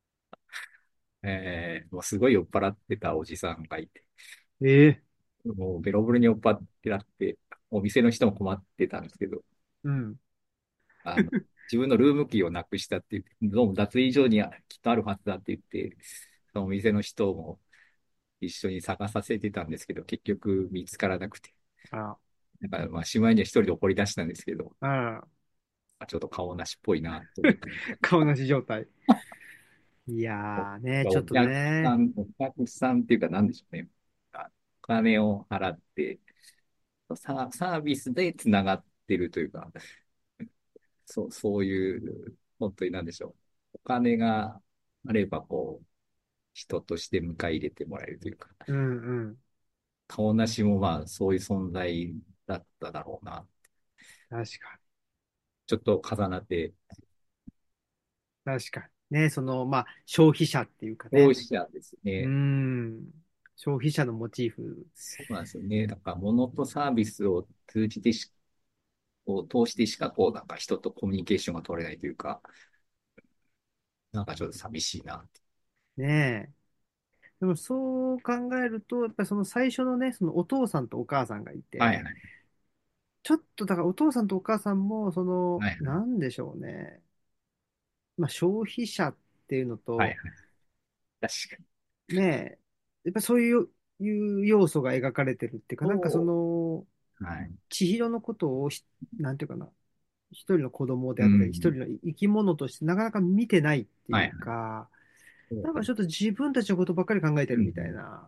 もうすごい酔っ払ってたおじさんがいて、 ええ、 もうベロベロに酔っ払ってなって、お店の人も困ってたんですけど、 うん。 自分のルームキーをなくしたって言って、どうも脱衣所にきっとあるはずだって言って、そのお店の人も一緒に探させてたんですけど、結局見つからなくて、 あら、 だからしまいには一人で怒り出したんですけど、 あら、 ちょっと顔なしっぽいなと思って。 顔なし状態。いやーね、ちょっとね。 お客さんっていうか何でしょうね。お金を払って、サービスでつながってるというか、そういう、本当に何でしょう。お金があれば、こう、人として迎え入れてもらえるというか、 うんうん。 顔なしもそういう存在だっただろうな。 確かちょっと重なって、 に。確かに。ね、その、まあ、消費者っていうかね。 消費者ですうーね。 ん。消費者のモチーフ。 そうなんですよね。だから、物とサービスを通じてを通してしか、こう、なんか人とコミュニケーションが取れないというか、なんかちょっと寂しいなって。 ねえ。でもそう考えると、やっぱりその最初のね、そのお父さんとお母さんがいて、 はいはい。 ちょっとだからお父さんとお母さんも、その、 はいはい。 なんでしょうね。まあ消費者っていうのと、 はいはい。確かに。 ねえ、やっぱそういう要素が描かれてるっていうか、なんかそその、 う。はい。 千尋のことをなんていうかな、一人の子供でうあったり、一人ん。 の生き物としてなかなか見てないっていうはいはい。 か、 そうなんです。 なんかちょっと自分たちのことばっかり考えてるみたいうん。 な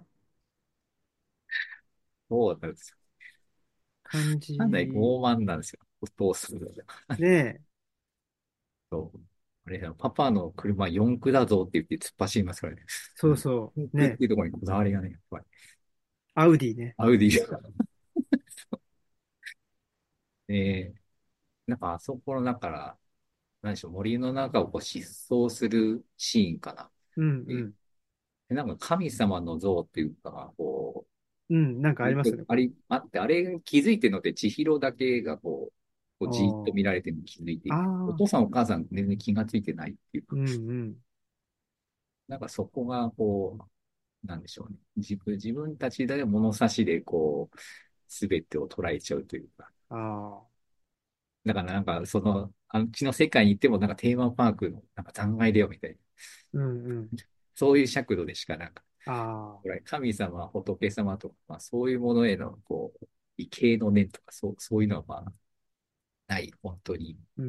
そうなんですよ。 感かなりじ。 傲慢なんですよ。お父さんが。 ねえ。 そう。あれ、パパの車四駆だぞって言って突っ走りますからね。 そうそ四う。ねえ。 駆っていうところにこだわりがね、やっぱり。 アウディね。 アウディが。なんかあそこの、だから、 なんでしょう、森の中をこう疾走するシーンかなっうん、 ていう。 うん。 でなんか神様の像っていうか、こうん、なんかう、 ありますよね、これ。 あって、あれ気づいてるのって千尋だけがこうあじーっと見らあ。 れてるのに気づいていて、おああ。 父さんお母さん全然気がついてないっていうか、 うん、うん。 なんかそこがこう、なんでしょうね。自分たちで物差しでこう、すべてを捉えちゃうというか。 ああ。 だからなんかその、あっちの世界に行ってもなんかテーマパークのなんか残骸だよみたいな。 うん、うん。 そういう尺度でしかなんか、 ああ。 これ神様、仏様とか、まあそういうものへのこう、畏敬の念とか、そういうのはまあ、ない。本当に、 うん。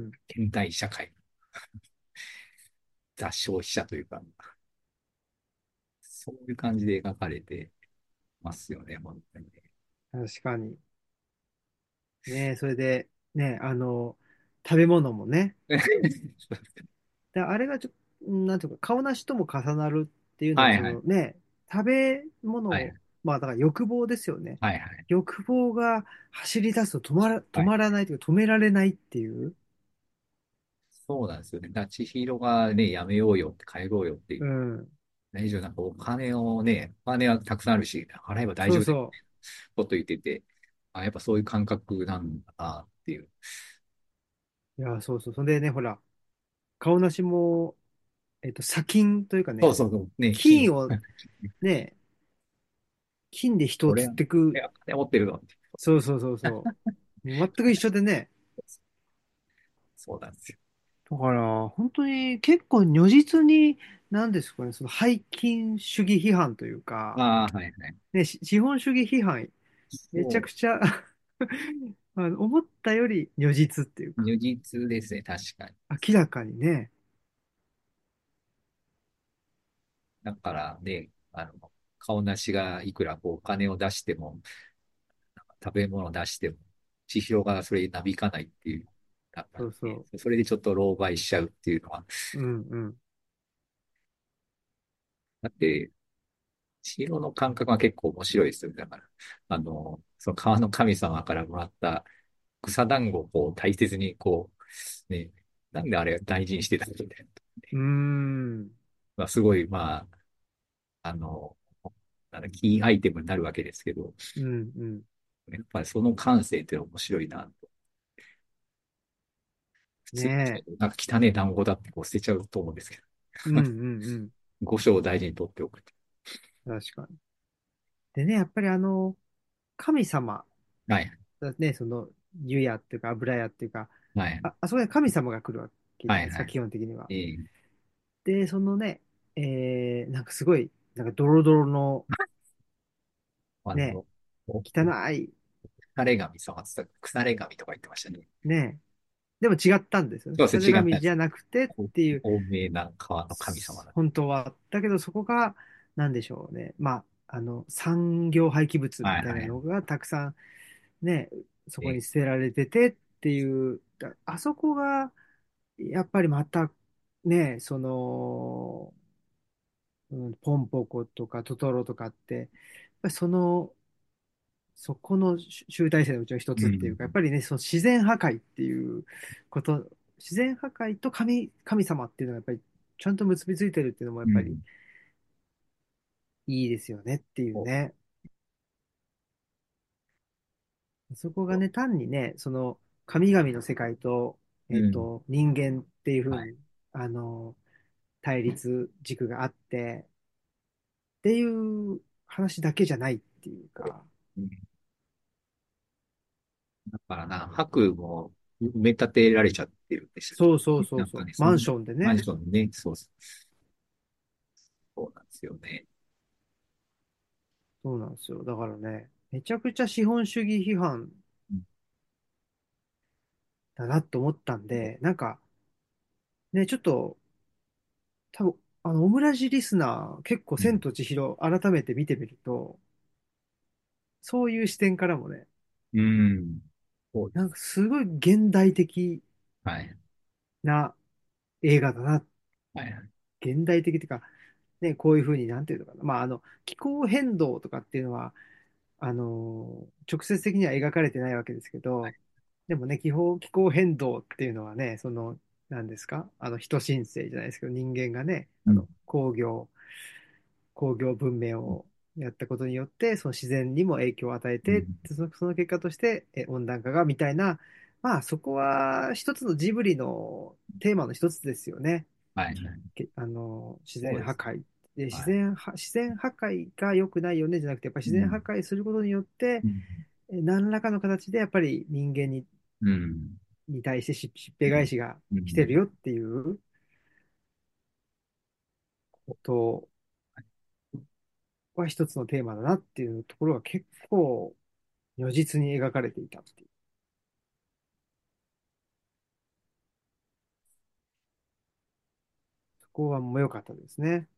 現代社会、雑消費者というか、そういう感じで描かれてますよね、本当にね。 確かに。ねえ、それで、ね、食べ物もね、で、あれがなんていうか、顔なしとも重なるっていうのは、そはいはい。 のね、食べ物、 はい。 まあ、だから欲望ですよね。 はいはい。 欲望が走り出すと止はい。 まらないというか、止められないっていう。 そうなんですよね。だから千尋がね、やめようよって帰ろうよっていう。 うん。 大丈夫、なんかお金をね、お金はたくさんあるし、払えば大丈夫だよそうそこと言ってて、あ、やっぱそういう感覚なんだなっていう。 う。いや、そうそう。それでね、ほら、顔なしも、砂金というかね、 そうそうそう。ね、金。 金をね、金で人を釣俺は、 ってく。 金持ってるのって。 そうそうそうそう。もう全く一緒でね。 そうなんですよ。 だから、本当に結構如実に、なんですかね、その背金主義批判というか、 ああ、はいはい。 ね、資本主義批判、めちゃそう、 くちゃ思ったより如実っていうか、 如実ですね、確かに。 明らかにね。 だからね、顔なしがいくらこうお金を出しても、食べ物を出しても、指標がそれになびかないっていう。だからね、 そうそそれでちょっと狼狽しちゃうっていうのは。 う。うんうん。 だって、千尋の感覚は結構面白いですよ。だから、その川の神様からもらった草団子をこう大切にこう、ね、なんであれ大事にしてたんだみたいな。 うーん。 まあ、すごい、まあ、なんだキーアイテムになるわけですけど、 うんうん。 やっぱりその感性っていうのは面白いなと。普通にねなんか汚ね団子だってこう捨てちゃうと思うんですけど、 え。うんうんうん。 五章を大事に取っておくと。 確かに。でね、やっぱり神様はい。 だね、その、湯屋っていうか油屋っていうか、 はい。 あそこに神様が来るわけじゃはい。 ないですか、 はい。 基本的には。 ええで、そのね、なんかすごい、なんかドロドロのね、 あの、お汚い、 腐れ神様って言ったら腐れ神とか言ってましたね。 ね、でも違ったんですよね。 そうですね、違ったんです。 腐神じゃなくてっていう、 透明な川の神様だ。 本当は。だけどそこが、なんでしょうね。まあ、産業廃棄物みたいなはいはい。 のがたくさんね、そこにえ捨てられててっていう、あそこが、やっぱりまた、ね、その、ポンポコとかトトロとかって、やっぱりそこの集大成のうちの一うん。 つっていうか、やっぱりね、その自然破壊っていうこと、自然破壊と神様っていうのがやっぱりちゃんと結びついてるっていうのもやっぱりうん。 いいですよねっていうおね。そこがね、単にね、その神々の世界と、 うん。 人間っていうふうはい。 に、対立軸があって、っていう話だけじゃないっていうか、 うんだからな、白も埋め立てられちゃってるんでしたっけそうそうそうそう、 なんかね、 マンションでマンね、 ションね、そうなんですよね。 そうなんですよ。だからね、めちゃくちゃ資本主義批判うんだなと思ったんで、なんかね、ちょっと、多分オムラジリスナー、結構うん。 千と千尋改めて見てみると、そういう視点からもね、 うんそうです。 なんかすごい現代的はい。 な映画だな。 はい。 現代的っていうか、ね、こういうふうに、なんていうのかな。まあ、気候変動とかっていうのは、直接的には描かれてないわけですけど、でもね、気候変動っていうのはね、その、 なんですか、人申請じゃないですけど、人間がね、 うん。 工業文明をやったことによって、その自然にも影響を与えて、 うん。 その結果として、温暖化がみたいな、まあ、そこは一つのジブリのテーマの一つですよね。 はいはい。 自そうです。 然破壊。で、 はい。 自然破壊が良くないよねじゃなくて、やっぱり自然破うん。 壊することによって、 うん。 何らかの形でやっぱり人間うん。 に対してしっぺ返しがうん。 来てるよっていうことは一つのテーマだなっていうところが結構如実に描かれていたっていう。そこはもう良かったですね。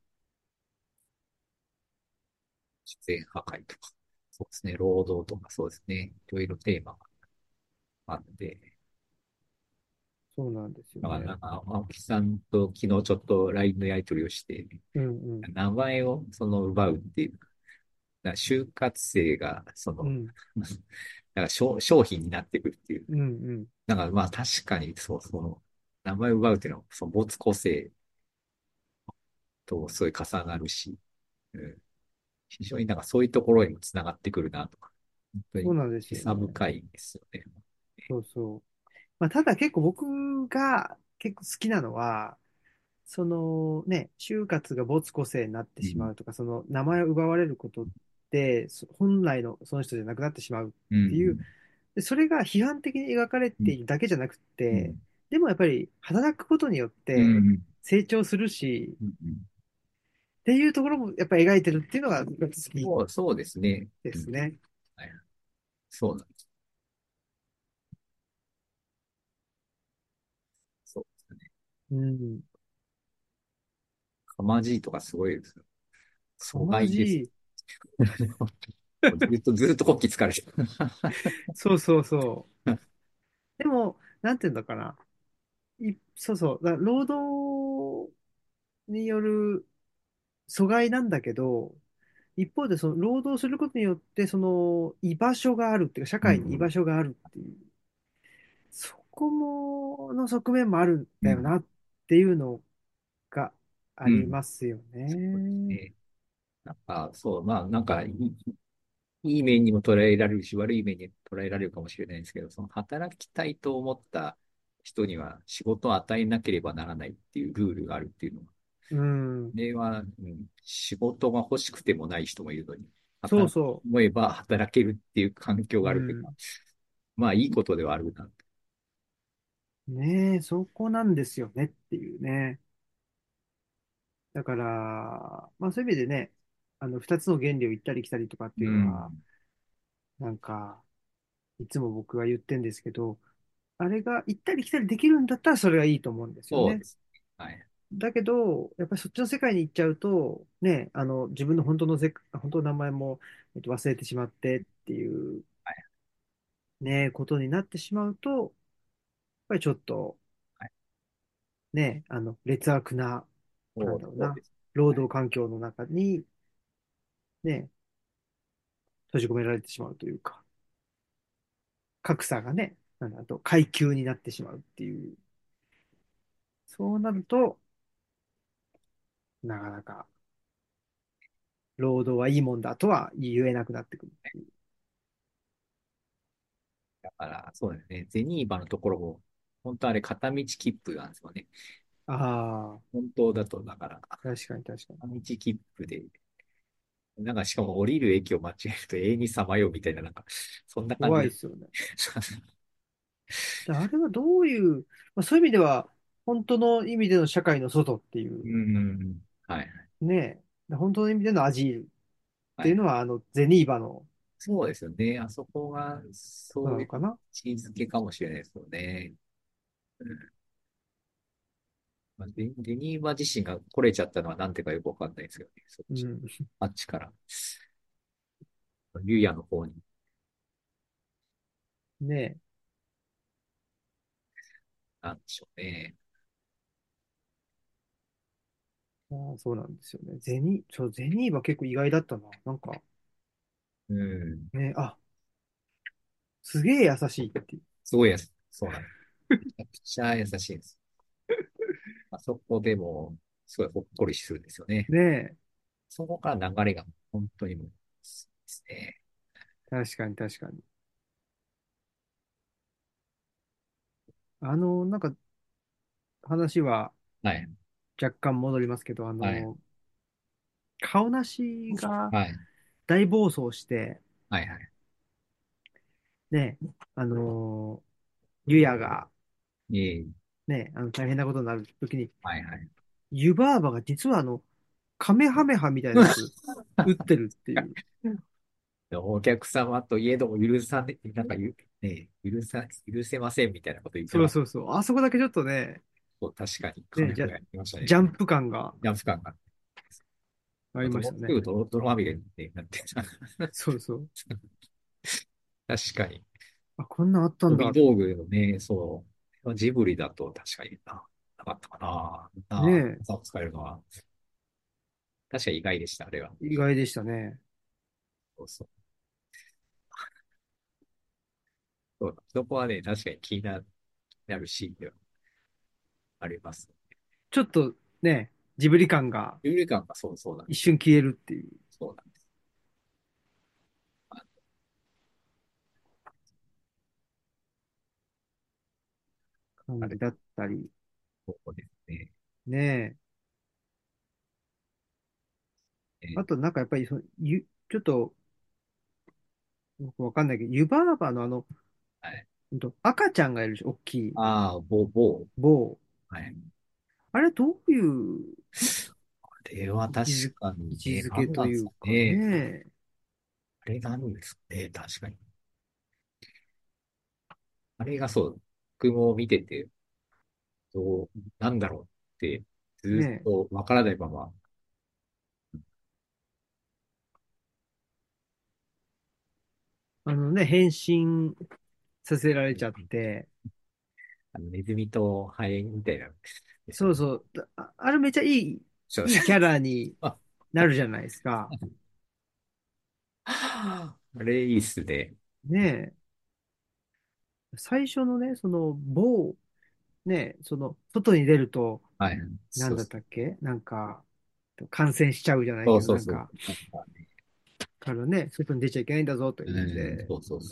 自然破壊とか、そうですね。労働とか、そうですね。いろいろテーマがあって、 そうなんですよだからね。 なんか、青木さんと昨日ちょっと LINE のやり取りをして、 うん名前を奪うっていう、だから就活生が、 うん。うん。 なんか商品になってくるっていう。 うんうん。 だからまあ確かにそう、名前を奪うっていうのは、没個性とすごい重なるし、うん、非常になんかそういうところにもつながってくるなとか、本当にそうなんです示よね。 唆深いですよね。 そうそう。まあ、ただ結構僕が結構好きなのは、そのね、就活が没個性になってうん。 しまうとか、その名前を奪われることって、本来のその人じゃなくなってしまうっていう、 うん。 でそれが批判的に描かれうん。 ているだけじゃなくて、 うん。 でもやっぱり働くことによってうん。 成長するし、 うん。 っていうところもやっぱり描いてるっていうのが好きそうですね。うん。 ですね。 はい、そうなんです。そうですね。 うん。 かまじいとかすごいですよ。 か阻害です。 まじい。 ずっと国旗使われてる。 そうそうそう。でも、なんていうんだかな。そうそう。労働による阻害なんだけど、一方でその労働することによって、その居場所があるっていうか、社会に居場うん。 所があるっていう、そこの側面もあるんうん。 だよなっていうのがありうん。 ますよそうですね。 ね。なんか、そう、まあ、なんかいい面にも捉えられるし、悪い面に捉えられるかもしれないんですけど、その働きたいと思った人には仕事を与えなければならないっていうルールがあるっていうのは、こうん。 れは、仕事が欲しくてもない人もいるのに、働くとそうそ思えば働けるっていう環境う。うがあるっていうのは、 ん。 まあいいことではあるな。 ねえ、そこなんですよねっていうね。だから、まあそういう意味でね、二つの原理を行ったり来たりとかっていううん。 のは、なんか、いつも僕が言ってんですけど、あれが行ったり来たりできるんだったらそれがいいと思うんですよね。 そうですね。はい。 だけど、やっぱりそっちの世界に行っちゃうと、ね、自分の本当の名前も、忘れてしまってっていうはい。 ね、ことになってしまうと、やっぱりちょっと、 はい。 ね、劣悪な、なんだろうな、 そうです。 労はい。 働環境の中に、ね、閉じ込められてしまうというか、格差がね、なんだと、階級になってしまうっていう、そうなると、なかなか、労働はいいもんだとは言えなくなってくるっていう。 だから、そうですね。ゼニーバのところも、本当あれ片道切符なんですよね。 あ本当だと、だから、 あ、確かに確かに。 片道切符で、なんかしかも降りる駅を間違えると永遠にさまようみたいな、なんか、そんな感じで。 怖いですよね。であれはどういう、まあ、そういう意味では、本当の意味での社会の外っていうう、 ん。はい。 ね、本当の意味でのアジールってはい。 いうのは、ゼニーバの、 そうですよね。あそこが、 なそういうのかな。 位置づけかもしれないですよね。うん。まあ、デニーバ自身が来れちゃったのはなんてかよくわかんないですけどね。そっち。 うん。 あっちから。ユヤの方に。 ねなんでしょうね。 そうなんですよね。ゼニーバ結構意外だったな。なんか、 うん。 ね、すげえ優しいっていう。 すごいそうなんです。めちゃくちゃ優しいです。 あそこでも、すごいほっこりするんですよね。 ねえ。 そこから流れが本当にもう、ですね。 確かに確かに。なんか話ははい。 若干戻りますけど、 はい。 顔なしがはい。 大暴走して、 はい。はい。 ね、あの、ユヤがいえいえ。 ね、大変なことになるときに、 はい。はい。 湯婆婆が実はカメハメハみたいなやつ、撃ってるっていう。 お客様といえども許さね、なんかね、許せませんみたいなこと言ってます。 そうそうそう。あそこだけちょっとね、 そう、確かにカね、 メラがやってましたね。 ジャンプ感がジャンプ感が。 ありあと、 ましたね。 もうすぐ泥まみれになってた。 そうそう。 確かに。 あ、こんなんあったんだ。 飛び道具のね、そう。ジブリだと確かになかったかな。 ねえ、 朝を使えるのは。確かに意外でした、あれは。 意外でしたね。 そうそう。そうそこはね、確かに気になるシーンではあります。 ちょっとね、ジブリ感がルール感がそうなんですよ。 一瞬消えるっていうそうなんです。あれ、 感じだったり、 そうですね。 ねえ。あえとなんかやっぱりちょっと僕わかんないけど、湯婆婆のはい。 赤ちゃんがいるし、大きいああ、 棒。 はい。 あれどういうあれは確か位にね、 置づけ何なんですかというかね。 ね。 あれなんですかね、確かに。あれがそう、僕も見てて、なんだろうって、ずっね。 とわからないまま、 変身させられちゃって、 ネズミとハエみたいなんですよね。 そうそう。あれめっちゃそう。 いいキャラにあ、 なるじゃないですか。 あれいいっすね。 ねえ。最初のね、外に出ると、 はい。 なんだっそうたっけなんか、感染しちゃうじゃないけど、 そうそうそう。 なんか、からね、外に出ちゃいけないんだぞとういうんん、 で、 そう。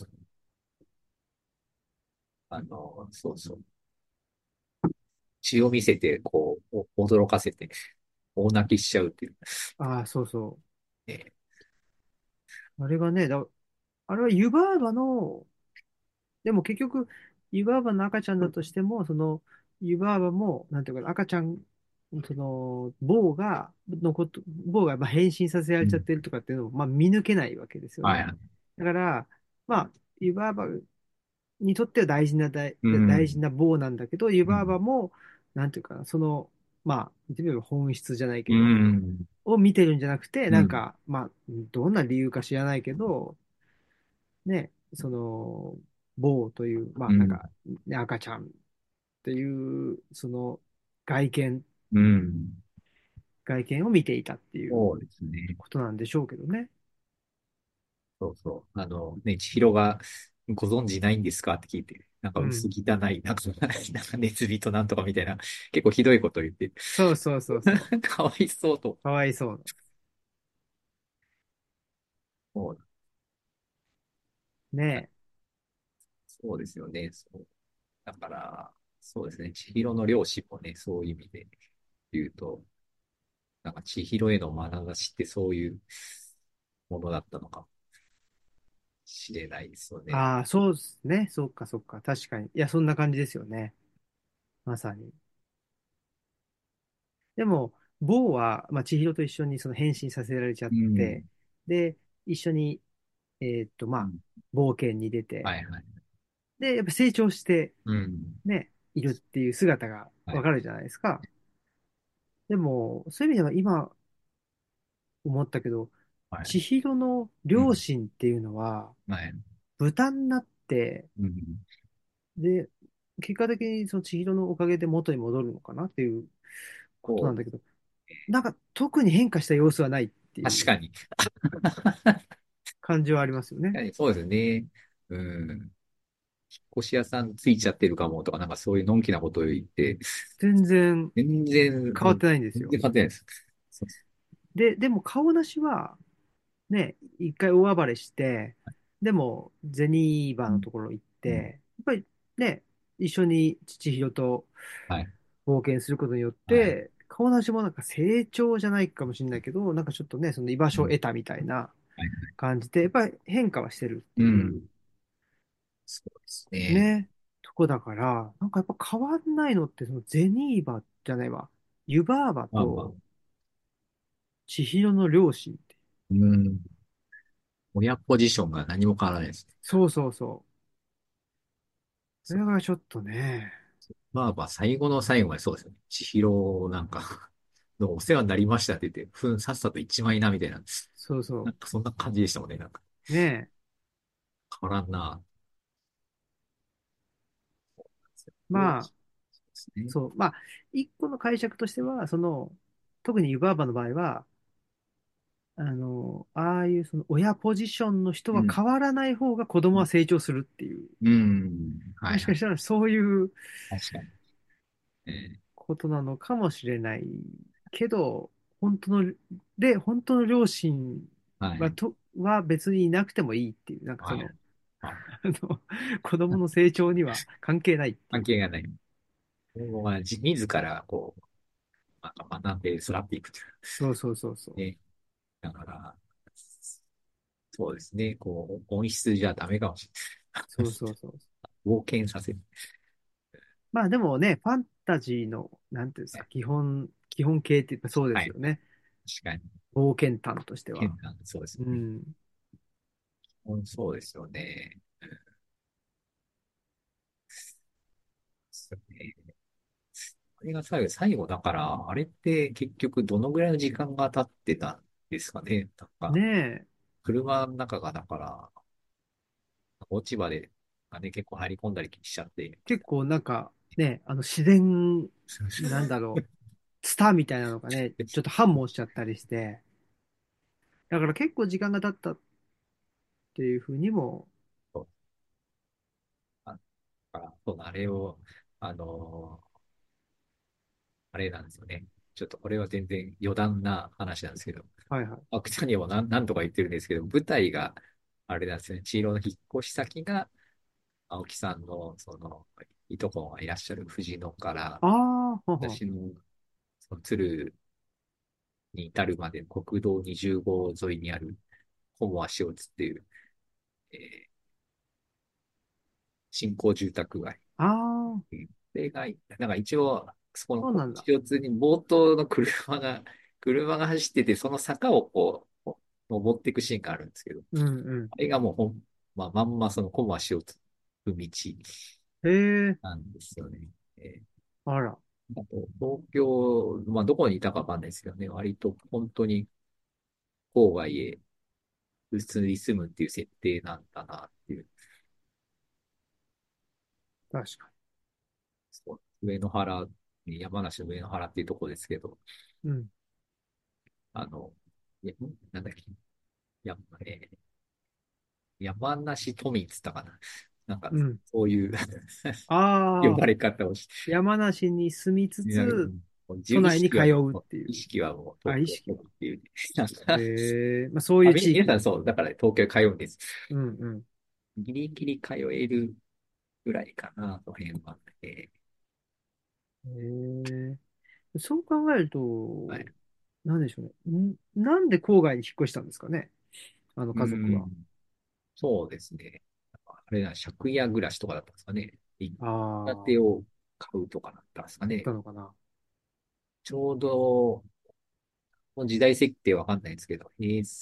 そうそう。血を見せて、こう、驚かせて、大泣きしちゃうっていう。 ああ、そうそね、 う。あれがね、あれは湯婆婆の、でも結局、湯婆婆の赤ちゃんだとしても、湯婆婆も、なんていうかな、赤ちゃん、坊がまあ変身させられちゃっうん。 てるとかっていうのを、まあ見抜けないわけですよね。 はいはい。 だから、まあ、湯婆婆にとってはうん。 大事な棒なんだけど、湯うん。 婆婆も、なんていうかな、まあ、言ってみれば本質じゃないうけど、 ん。 を見てるんじゃなくて、 うん。 なんか、まあ、どんな理由か知らないけど、ね、棒という、まあ、なんうん。 か、ね赤ちゃんっていう、外見、 うん。 外見を見ていたっていうそうですね。 ことなんでしょうけどね。 そうそう。千尋がご存知ないんですかって聞いて、なんか薄うん。 汚い、なんかネズミとなんとかみたいな、結構ひどいこと言って、 そうそうそうそう。 かわいそうと。 かわいそう。 そうねそうですよね。そう。だから、そうですね。千尋の両親もね、そういう意味で言うと、なんか千尋への眼差しってそういうものだったのかもしれないですよね。 ああ、そうですね。そうか、そうか。確かに。いや、そんな感じですよね。まさに。でも、坊は、まあ、千尋と一緒にその変身させられちゃっうん。 て、で、一緒に、まあ、 うん。 冒険に出て、 はいはい。 で、やっぱ成長して、 うん。 ね、いるっていう姿がはい。 わかるじゃないですか。でも、そういう意味では今思ったけど、 はい。 千尋の両うん。 親っていうのは、 はい。 豚になって、 うん。 で、結果的にその千尋のおかげで元に戻るのかなっていうことそう。 なんだけど、なんか特に変化した様子はないっていう確かに。確感じはありますよね。 かにそうですね。うん。 越し屋さんついちゃってるかもとか、なんかそういうのんきなことを言って、 全然全然、 変わってないんですよ。 全然勝てないです。そうでも顔なしは、ね、一回大暴れして、でも、ゼニーバうん。 のところ行っうん。 て、やっぱりね、一緒に千尋とはい。 冒険することによっはい。 て、顔なしもなんか成長じゃないかもしれないけど、なんかちょっとね、その居場うん。 所を得たみたいなはい。 感じで、やっぱり変化はしてるっていううん。そうですね。 ね、とこだから、なんかやっぱ変わんないのって、そのゼニーバじゃないわ、湯婆婆まあまあ。 と千尋の両親って。 うん。親ポジションが何も変わらないですね。 そうそうそう。そそう。 れがちょっとね、 まあまあ、最後の最後までそうですよね。千尋なんかのお世話になりましたって言って、さっさと一枚なみたいな。 そうそなんかそんな感じでしたもんね。なんかう。ねえ。 変わらんな。そうでまあ、 すね。 そう。まあ、一個の解釈としては、その、特に湯婆婆の場合は、ああいうその親ポジションの人うん。 は変わらない方が子供は成長するっていう。 うん。はいはい。 もしかしたらそういう確かに。 ことなのかもしれないけど、本当の両親はい。 は別にいなくてもいいっていう、なんかそはい。 の、 あ、 あの、子供の成長には関係ないっていう。 関係がない。もうまあ自ら、こう、なんか学んで育っていくといそうそうそうそう。 うね。だから、そうですね。こう、本質じゃダメかもしれない。 そうそうそう。 冒険させる。 まあでもね、ファンタジーの、なんていうんですか、基本形って言ったらそうではい。 すよね。 確かに。 冒険譚としては。 変な、そうですね。 うん。 そうですよね。そうね。あれが最後だから、あれって結局どのぐらいの時間が経ってたんですかね。なんか、 ねえ。 車の中がだから、落ち葉で、結構入り込んだりしちゃって、 結構なんか、ね、自然、なんだろう、ツタみたいなのがね、ちょっと反応しちゃったりして、だから結構時間が経ったっていうふうにも、 そうあそうあれを、あのあれなんですよね。ちょっとこれは全然余談な話なんですけど、 はいはい。 奥さんにもなんとか言ってるんですけど、舞台が、あれなんですよね。千尋の引っ越し先が、青木さんの、いとこがいらっしゃる藤野から、 ああ、ほんほん。 私の、鶴に至るまで国道20号沿いにある、ホモ足をつっていう、えー新興住宅街。 ああ、 それが、なんか一応、そこのそうなんだ。 交通に冒頭の車が走ってて、その坂をこう、登っていくシーンがあるんですけど、 うんうん。 あれがもうまんまその小橋をつく道へえ、 なんですよね。 あら。 あと、東京、まあどこにいたかわかんないですけどね、割と本当に郊外へ移り住むっていう設定なんだなっていう、 確かそう上野原、山梨の上野原っていうところですけど、 に。うん。 あの、なんだっけ、や、えー山梨都民っつったかな。なんか、 うん。 そういう呼ああ、 ばれ方をして、 山梨に住みつつ、 自都内に通意識は、 うっていう。 意識はもうあ、 東京意識は。 っていう、なんかまあそういう地域。 皆さんそう、だから東京通うんです。 うんうん。 ギリギリ通えるぐらいかな、と辺は。 へそう考えると、 はい。 なんでしょうね。なんで郊外に引っ越したんですかね、あのう家族は。 ん、そうですね。あれな、借家暮らしとかだったんですかね。一あ戸建あ、 てを買うとかだったんですかだったね。 のかな。 ちょうど、もう時代設定わかんないですけど、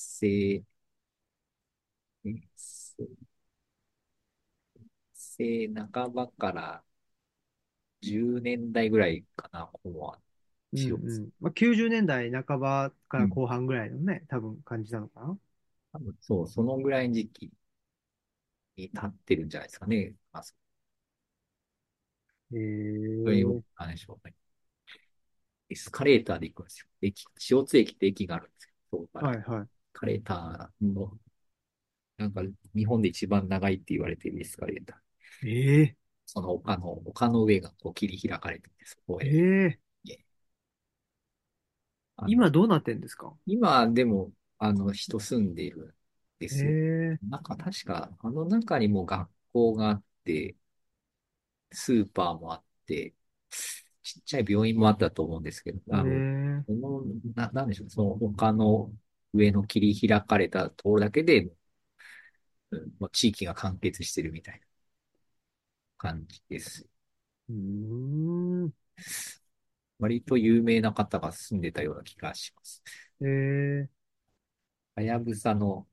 平成半ばから10年代ぐらいかな、ここは。 うんしようん。まあ、90年代半ばかう。うん。 ら後半ぐらいのね、多分感じなのかな。 多分そう、そのぐらいの時期に立ってるんじゃないですかね。まあ、 へそれを、 え、 あれでしょうね。エスカレーターで行くんですよ。塩津駅って駅があるんですよ。そこから。エスはいはい。 カレーターの、なんか、日本で一番長いって言われているエスカレーター。 ええその丘の上がこう切り開かれてて、そこへ、 ええねあの、 今どうなってんですか？ 今でも、人住んでいるんですよ。 ええなんか確か、あの中にも学校があって、スーパーもあって、ちっちゃい病院もあったと思うんですけど、 ええなんでしょう、その他の上の切り開かれたところだけで、もう地域が完結してるみたいな感じです。 うーん。 割と有名な方が住んでたような気がします。 ええはやぶさの、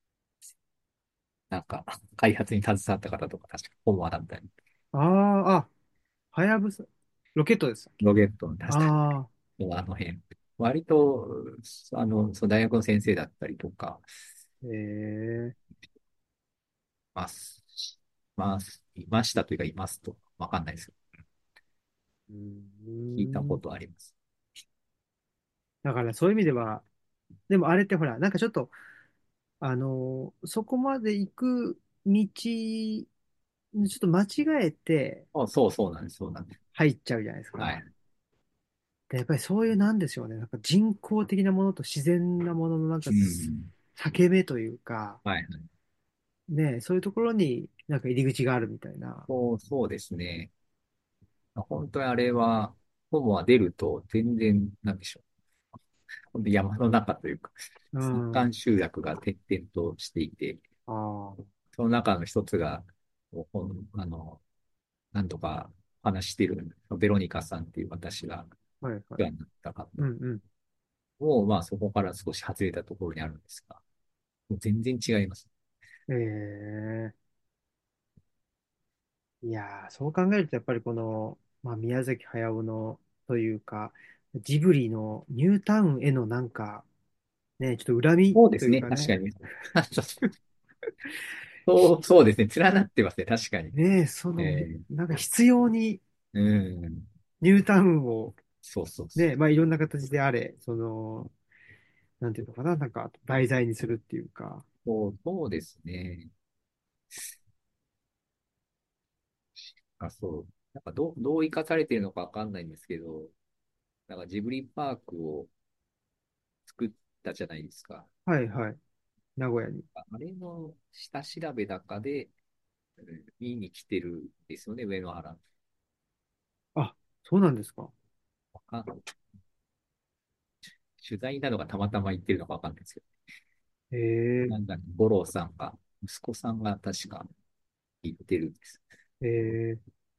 なんか、開発に携わった方とか、確か本話だったり、 ああ、あ、はやぶさ、ロケットでしたっけ？ ロケットの確かああ、 あの辺。割と、その大学の先生だったりとか、 ええます、いましたというか、いますと、わかんないですよ。 うー聞いたこん。 とあります。 だからそういう意味では、でもあれってほら、なんかちょっと、そこまで行く道、ちょっと間違えてあ、そうそうなんです、そうなんです。 入っちゃうじゃないですか。 はい。 で、やっぱりそういうなんでしょうね。なんか人工的なものと自然なもののなんかうん。 裂け目というか、 はい。 ね、そういうところになんか入り口があるみたいな。 そうですね。本当にあれは、ホモは出ると全然、なんでしょう。本当山の中というか、 う山ん。 間集落が点々としていて、 ああ、はその中の一つが、もうほんあの、なんとか話してる、ベロニカさんっていう私がいはい。 お世話になった方うんうん。 も、まあそこから少し外れたところにあるんですが、もう全然違います。 ええいやー、そう考えるとやっぱりこの、まあ、宮崎駿のというか、ジブリのニュータウンへのなんか、ね、ちょっと恨みそうですね、 というかね、 確かに。そうですね、連なってますね、確かに。 ね、その、 えー、 なんか必要にうん、 ニュータウンをそうそうそね、まあいろんな形であれ、その、なんていうのかな、なんか題材にするっていうか、 う。そうですね。そう。なんかどう生かされてるのかわかんないんですけど、なんかジブリパークを作ったじゃないですか。 はいはい、名古屋に。 あれの下調べ高で、見に来てるんですよね、上野原。 あ、そうなんですか。 わかん取材なのがたまたま行ってるのかわかんないですけへど、 え、 なんか、五郎さんが、息子さんが確か行ってるんです。 へえ、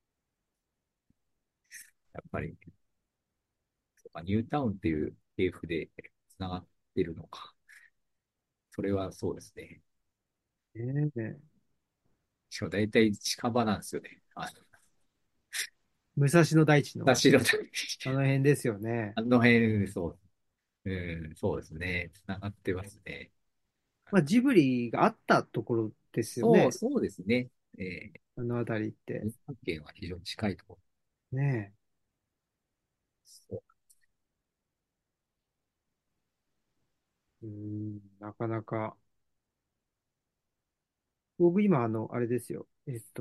やっぱり、そうかニュータウンっていう系譜で繋がってるのか。それはそうですね。 ねえ、 しかも大体近場なんですよね。 武蔵野大地の、 私の、 あの辺ですよね。 あの辺、そうですね。繋がってますね。 まあジブリがあったところですよね。 そうですね。えあのあたりって。 ー、関係は非常に近いところ。 ねそうえ。なかなか。僕今あれですよ。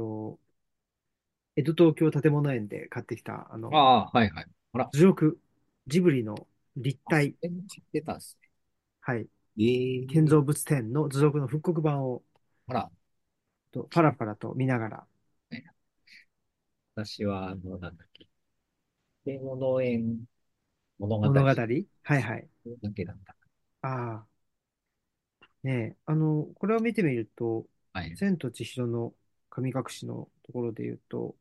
江戸東京建物園で買ってきた、 ああ、はいはい。あら、 図録、ジブリの立そ体、 れも買ってたんですはい、 ね。 建ええ造物展の図録の復刻版をあら、 パラパラと見ながら、 ね私は、なんだっけ、天物農園物語物語、はいはい。 だけだった。 ああ、ねえ、これを見てみると、 はい。 千と千尋の神隠しのところで言うと、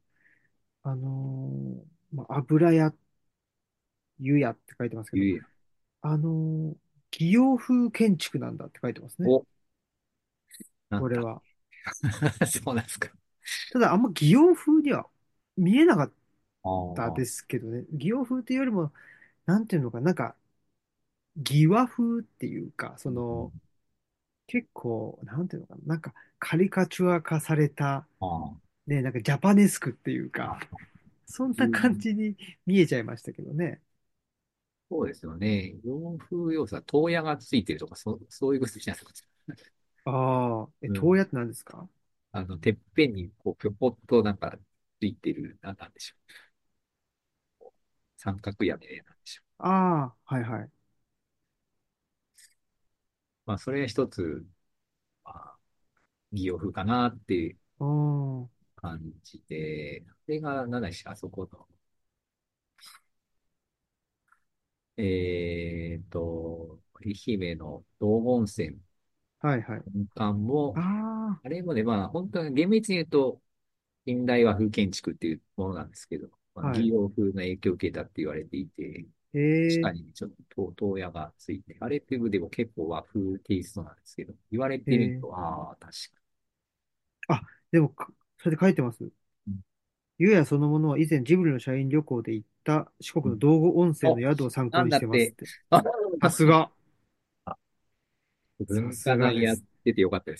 まあ、油屋、湯屋って書いてますけど、 ゆえ、 企業風建築なんだって書いてますね。 お、なんだ。 これは。 そうなんですか。 ただ、あんま企業風には見えなかったああ、 ですけどね。企業風っていうよりも、なんていうのかな、なんか、戯和風っていうか、 うん、 結構、なんていうのかな、なんか、カリカチュア化された、 ああ、 ね、なんかジャパネスクっていうか、そんな感うん、 じに見えちゃいましたけどね。 そうですよね。洋風要素は、洞爺がついてるとか、そういうことじゃなくて。 ああ、 うん。 洞爺って何ですか？ てっぺんに、こう、ぴょこっとなんか、ついてる、なんでしょう。三角屋根なんでしょう。 ああ、はいはい。 まあ、それが一つ、まあ、擬音風かなっていうおー、 感じで、それが、なんだし、あそこの、愛媛の道後温泉はいはい。 本館も、 ああれもね、まあ、本当に厳密に言うと、近代和風建築っていうものなんですけど、まあ、 あ、はい。 擬音風の影響を受けたって言われていて、 えー、 確かにちょっと塔屋がついて、あれっていうでも結構和風テイストなんですけど、言われえー、 てみると、ああ、確かあ、でもそれで書いてます。 に。 ゆうやそのものは以前ジブリの社員旅行で行った四国のうん。 道後温泉のお、 宿を参な考にしんだって、 てますって。 あ、 さすが。さ文化財やっすがです。 ててよかったです。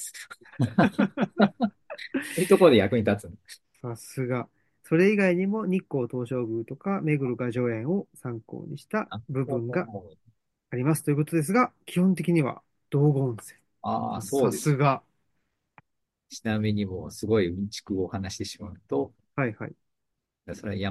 そういうところで役に立つの。 さすが。それ以外にも日光東照宮とか目黒雅叙園を参考にしたなる部分がほど。 ありますということですが、基本的には道後温泉。 ああ、そうです。 さすが。 ちなみにもうすごいうんちくを話してしまうと、 はいはい。 それは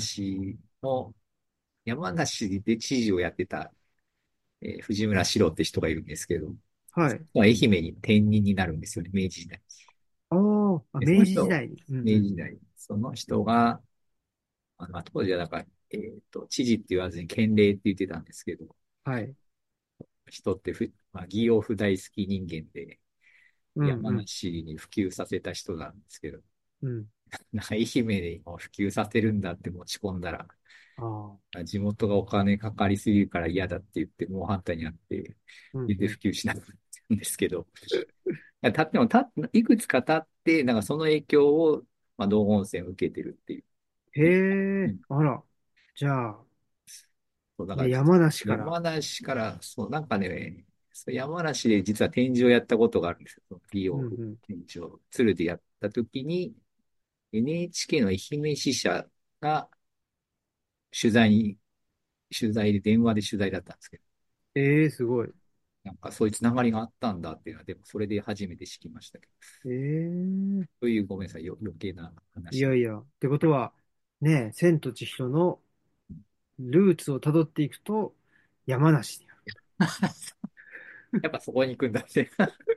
山梨で知事をやってた、藤村四郎って人がいるんですけど、 はい。 愛媛に転任になるんですよね、明治時代。で、そ明の人、 治時代に。うんうん。 明治時代、その人が、まあ、当時はなんか、知事って言わずに県令って言ってたんですけど、 はい。 人ってまあ、義王府大好き人間で、山うんうん。 梨に普及させた人なんですけど、 うん。 愛媛でも普及させるんだって持ち込んだら、 ああ。 地元がお金かかりすぎるから嫌だって言って、もう反対になって、全然普うんうん。 及しなくなったんですけど、たってもいくつか経って、なんかその影響を、まあ、道後温泉を受けてるっていう。 へえ、 うん。 あら。じゃあ、 そうだから、 ね、山梨から。 山梨から、そう、なんかね、そう山梨で実は展示をやったことがあるんですよ。その美容うんうん。 展示を。鶴でやった時に、NHK の愛媛支社が取材に、電話で取材だったんですけど、 すごい。 なんかそういうつながりがあったんだっていうのは、でもそれで初めて知りましたけど、というごめんなさい、余計な話。 いやいや。ってことは、ね、千と千尋のルーツをたどっていくと、山梨にある。 やっぱそこに行くんだって。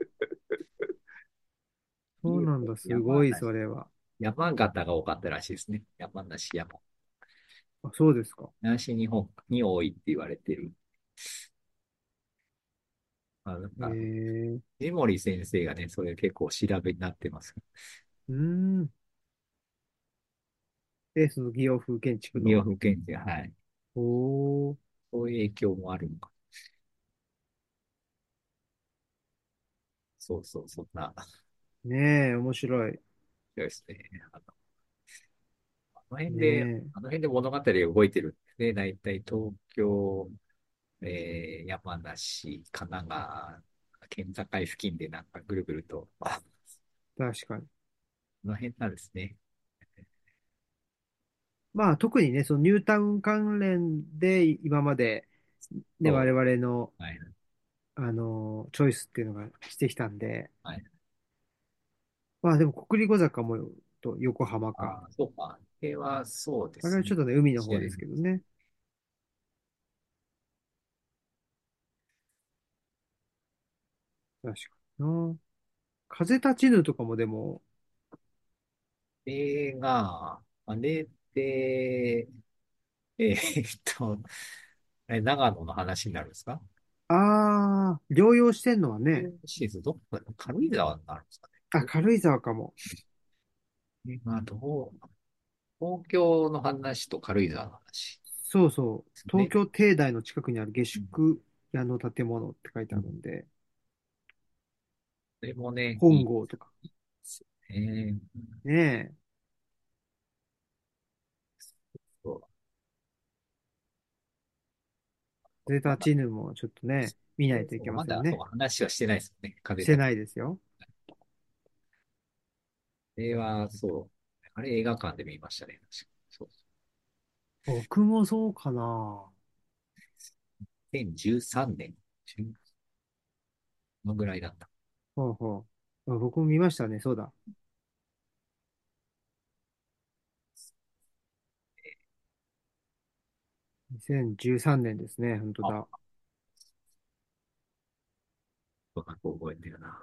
いいよそうなんだ。すごい、 山梨、 それは。 山形が多かったらしいですね。山梨、 あ、そうですか。 東日本に多いって言われてる。なんえか、 ー、 江森先生がね、それ結構調べになってます。 うーん。その祇園風建築の。 医療保険で、はい。 おー、 そういう影響もあるのか。そうそう、そんな、 ねえ、面白い。 ですね。 ねえ、 あの辺で物語が動いてるんですね。だいたい東京、山梨、神奈川、県境付近でなんかぐるぐると、 確かに。 この辺なんですね。 まあ、特にね、そのニュータウン関連で今まで、ね、我そう。 々の、 はい。 チョイスっていうのがしてきたんで、 はい。 まあでも、国立小坂もと横浜か。 ああ、そうか。これはそうですね。 あれはちょっとね、海の方で試合すけどね。確かにな。風立ちぬとかもでも、 あれって、あれ、長野の話になるんですか？ ああ、療養してんのはね、 シーズンどこか、軽井沢になるんですかね。 軽井沢かも。 東京の話と軽井沢の話そうそう。 ですね。 東京帝大の近くにある下うん。 宿屋の建物って書いてうん。 あるんで、 それもね、いい本郷とか。 ですよね。 ねえ。 そう風立まだ、 ちぬもちょっとね、見ないといけまだそうませんね。 話はしてないですよね。風して立ち。 ないですよ。 あれは、そう。あれ映画館で見ましたね。確かそうそ僕もそうかな。 う。2013年、10のぐらいだった。 ほうほう。僕も見ましたね。そうだ。 2013年ですね。本当あ、 だ。 うまく覚えてるな。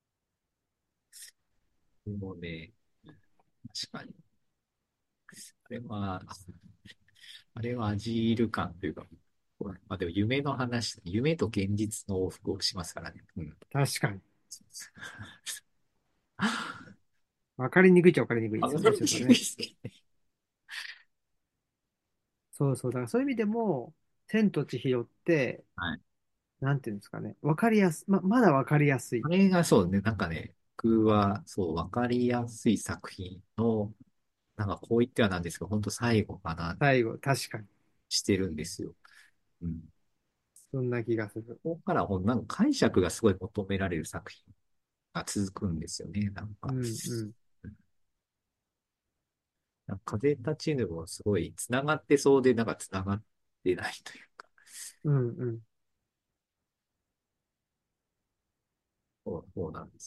でもね、確かに。あれは、あれはアジール感というか、まあでも夢の話、夢と現実の往復をしますからね。うん。 確かに。わかりにくいっちゃわかりにくいですよね。 あの、 ちょっとね。そうそう。だからそういう意味でも、千と千尋って、 はい。 なんていうんですかね。わかりやす、まだわかりやすい。 あれがそうね、なんかね、僕はそう、わかりやすい作品の、なんかこう言ってはなんですけど、本当最後かな、 最後、確かに。 してるんですよ。うん。 そんな気がする。 ここからもうなんか解釈がすごい求められる作品が続くんですよね、なんか。 うん、うん。 なんか風立ちぬもすごい繋がってそうで、なんか繋がってないというか、 うん、うん。 そうなんです。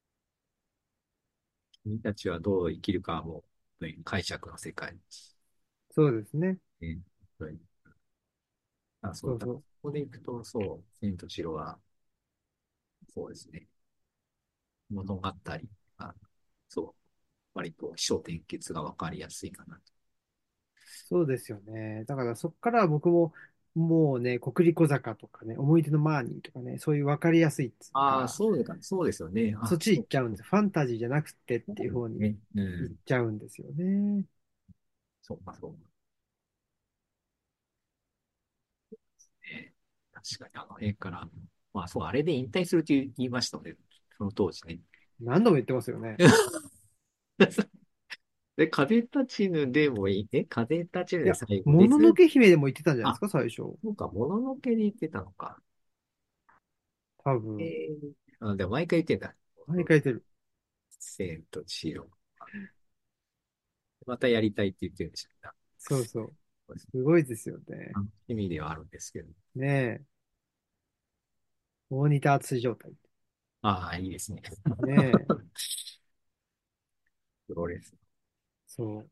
君たちはどう生きるかはもう、本当に解釈の世界ですそうですね。 ね。本当にそう、だからこそうそう。 こでいくと、そう、千と千尋は、そうですね。物語が、そう、割と起承転結がわかりやすいかなと。 そうですよね。だからそっから僕も、もうね、国立小坂とかね、思い出のマーニーとかね、そういうわかりやすいっつうああ、 か、 そうか、そうですよね。あ、 そっちそう、 行っちゃうんです。ファンタジーじゃなくてっていう方にね。う行っん。 ちゃうんですよね。 そうか、そうか。ね、確かにあの辺から、まあそう、あれで引退するって言いましたので、その当時ね。 何度も言ってますよね。 で、風立ちぬでもいい。風立ちぬいや、 で最後もののです。 け姫でも言ってたんじゃないですあ、 か、最初。 そうか、もののけで言ってたのか。え多分。 でも毎回言ってんだ。 何書いてる。 千と千尋。またやりたいって言ってるんでしょうね。 そうそう。 そうですね、 すごいですよね。 楽しみではあるんですけど。 ねえ。モニター追状態。 ああ、いいですね。 ねえ。 プロレス。いそう。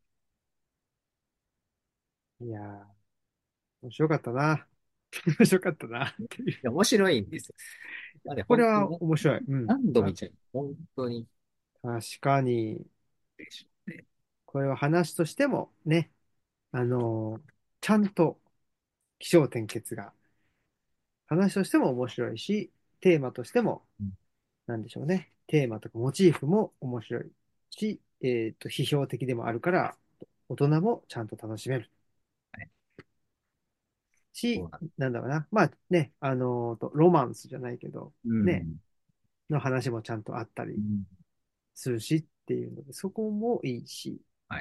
いやー、面白かったな。面白かったなっていう。 や、面白いんですよ。まあね、 これは本当に面白い。うん。あ、 何度見ちゃう。本当に。 確かに、 でしょうね。 これは話としてもね、あのーちゃんと起承転結が、話としても面白いし、テーマとしても、 うん、 なんでしょうね。テーマとかモチーフも面白いし、批評的でもあるから、大人もちゃんと楽しめるはい、そし、 うなん。 なんだろうな。まあね、ロマンスじゃないけど、ね、 うん。 の話もちゃんとあったりうん。 するしっていうので、そこもいいし、 はい。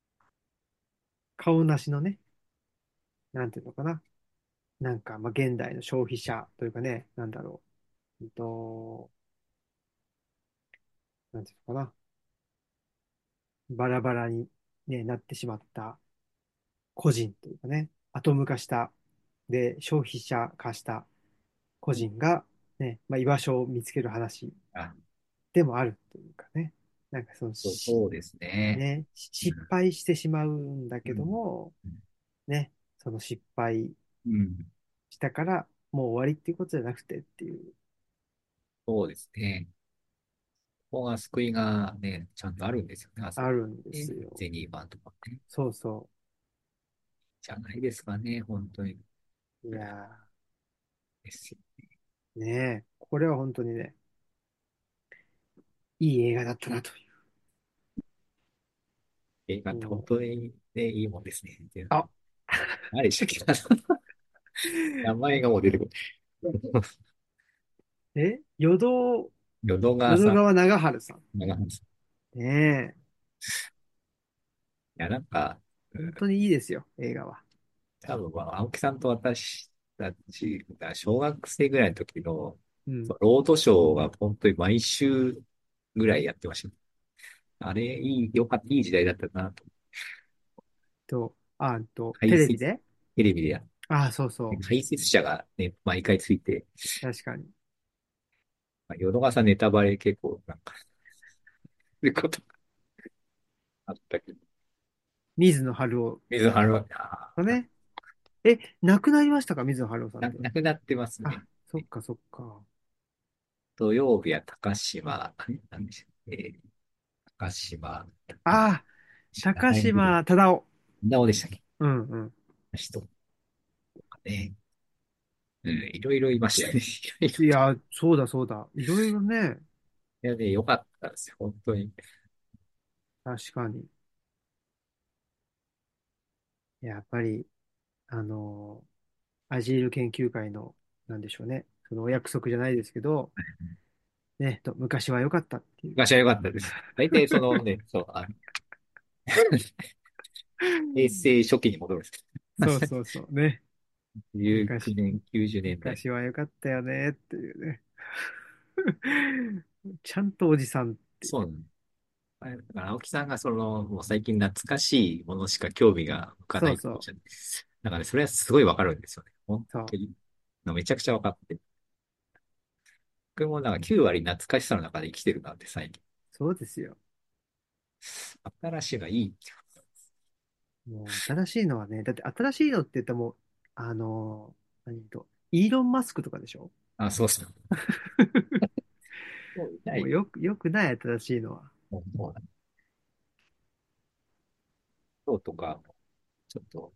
顔なしのね、なんていうのかな。なんか、まあ、現代の消費者というかね、なんだろう。なんていうのかな。バラバラに、ね、なってしまった個人というかね、アトム化した、で、消費者化した個人が、ね、まあ、居場所を見つける話あ、 でもあるというかね。なんかそうですね。 ね、 うん。 失敗してしまうんだけどうん。 も、ね、その失敗うん。 したからもう終わりっていうことじゃなくてっていう、 そうですね。ここが救いがね、ちゃんとあるんですよね。あそこあるんでね。 すよ。 ゼニーバーとかね。 そうそじゃないですかね、本当に。 う。いやですよ。 ー、ねえ、これは本当にね、いい映画だったなとい映画う。 って本もう、 当にね、いいもんですね。っていう。 あ、 何でしたっけ？名前がもう出てこない。淀川さん、 淀川長春さん。 長濱さん。いねえ、 や、なんか、 本当にいいですよ、映画は。 多分、まあ、青木さんと私たちが小学生ぐらいの時の、 うん。 ロードショーが本当に毎週ぐらいやってました。あれ、よかった、いい時代だったなと。 テ解説、 レビで。 テレビでああ、そうそ解説者がね、毎回ついて、 う。確かに。 まあ、淀川さんネタバレ結構なんか、そういうことがあったけど、 水野晴郎水原は、あー、 とね。 え、亡くなりましたか、水野晴郎さんって。 亡くなってますね。 あ、そっかそっか。 土曜日は高島、なんでしょう。高島、 あ、 名高前が出てる。 島忠夫。 なおでしたっけ？ うんうん。 人とかね。うん、いろいろいましたね。いろいろ。 いや、そうだそうだ。いろいろね、 いやね、よかったですよ。本当に。 確かに。やっぱり、あの、アジール研究会の、なんでしょうね。そのお約束じゃないですけど、ね、昔は良かったっていう。 昔は良かったです。大体そのね、そう、平成初期に戻るんですけそうそうそうね。 ど、19 昔、 年、90年代。 昔は良かったよねっていうね。ちゃんとおじさんっていう。 そうなの。だから青木さんがその、もう最近懐かしいものしか興味が向かないってそうそう。 ことじゃないです。だからね、それはすごいわかるんですよね。本そう。 当に。めちゃくちゃわかって。僕もなんか9割懐かしさの中で生きてるなって最近。 そうですよ。 新しいのはいい。 もう新しいのはね、だって新しいのって言ったらもう、イーロン・マスクとかでしょ？ あ、そうそう。もう痛い。 もうよくない新しいのは。 もう今日とか、ちょっと、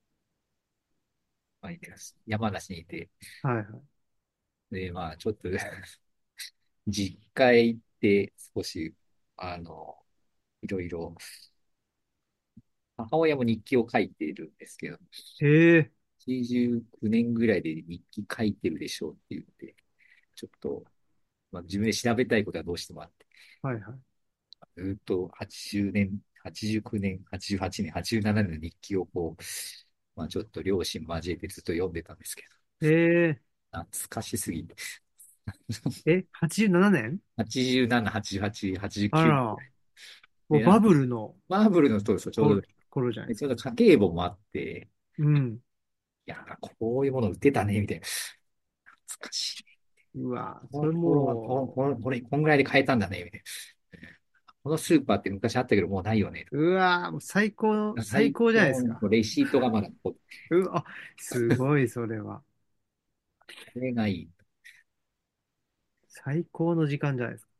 まあ、山梨にいて、 はいはい。 で、まあ、ちょっと実家へ行って少し、あの、いろいろ、母親も日記を書いているんですけど、 へえ、 89年ぐらいで日記書いてるでしょうって言って、ちょっと、まあ、自分で調べたいことはどうしてもあって、 はいはい。 ずっと80年、89年、88年、87年の日記をこう、まあちょっと両親交えてずっと読んでたんですけへえ、 ど、懐かしすぎて。 87年？ 87、88、89ぐあら、 らい。で、 もうバブルのマーブルのそうですよ、ちょうど。 頃じゃないですか。 でちょうど家計簿もあって、 うん。 いや、こういうもの売ってたね、みたいな。懐かしいね。 うわ、それこもれ、こんぐらいで買えたんだね、みたいな。このスーパーって昔あったけど、もうないよね。 う、うわ、もう最最高じゃないですか。 高のレシートがまだ残って、 うわ、すごい、それは。 これがいい。 最高の時間じゃないですか。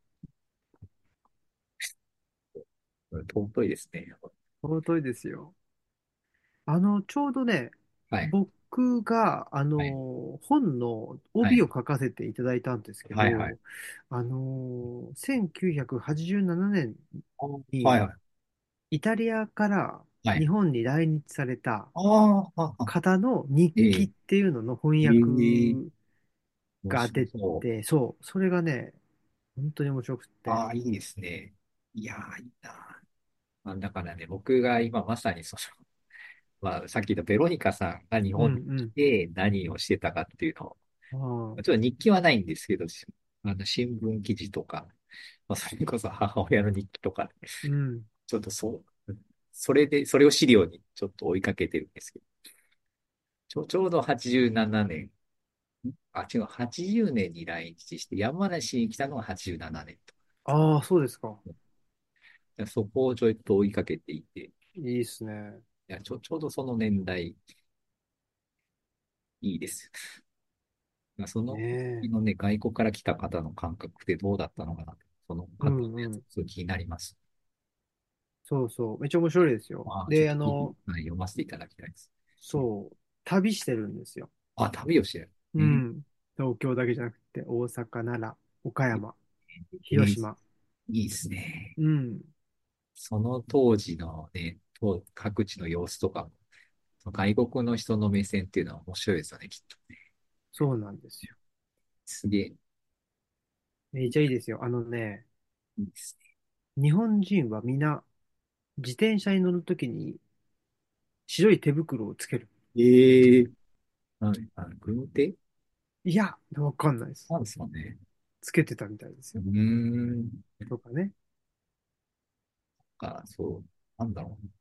尊いですね。 尊いですよ。ちょうどね、 はい。 僕が、 はい。 本の帯をはい。 書かせていただいたんですけはい。はい。 ど、1987年あ、はい。 にはい。 イタリアからはい。 日本に来日されたああ、 方の日ええ、 記っていうのの翻え訳え、面が出白そう。 て、そう、それがね、本当に面白くって。 ああ、いいですね。いやー、いいな。まあ、だからね、僕が今まさにまあ、さっき言ったベロニカさんが日うん本に来うん。 て何をしてたかっていうのを、 ああ、 ちょっと日記はないんですけど、新聞記事とか、まあ、それこそ母親の日記とか、 うん。 ちょっとそれを資料にちょっと追いかけてるんですけど、ちょうど87年、違う、80年に来日して、山梨に来たのが87年ああ、そうですか。 と。そこをちょっと追いかけていて、 いいっすね。 ちょうどその年代、いいです。そねの時のえ。 ね、外国から来た方の感覚ってどうだったのかな。そのう方のやつ、 んうん。 すごい気になります。 そうそう。めっちゃ面白いですよ。 まあ、ちょっで、 とはい、読ませていただきたいです。 そう、旅してるんですよ。 あ、旅をしてる。 うん。東京だけじゃなくて、大阪、奈良、岡え山、 えい広島。 いですね。 うん。 その当時のね、各地の様子とかも、外国の人の目線っていうのは面白いですよね、きっとね。 そうなんですよ。 すげえ、 めっちゃいいですよ。 いいです日本人は皆、自転車に乗るときに白い手袋をつける。 ね。ええ、軍手いや、わかんないです。 なんですかね。 つけてたみたいですうーよ。 ん。 とかね。 そう、なんだろう。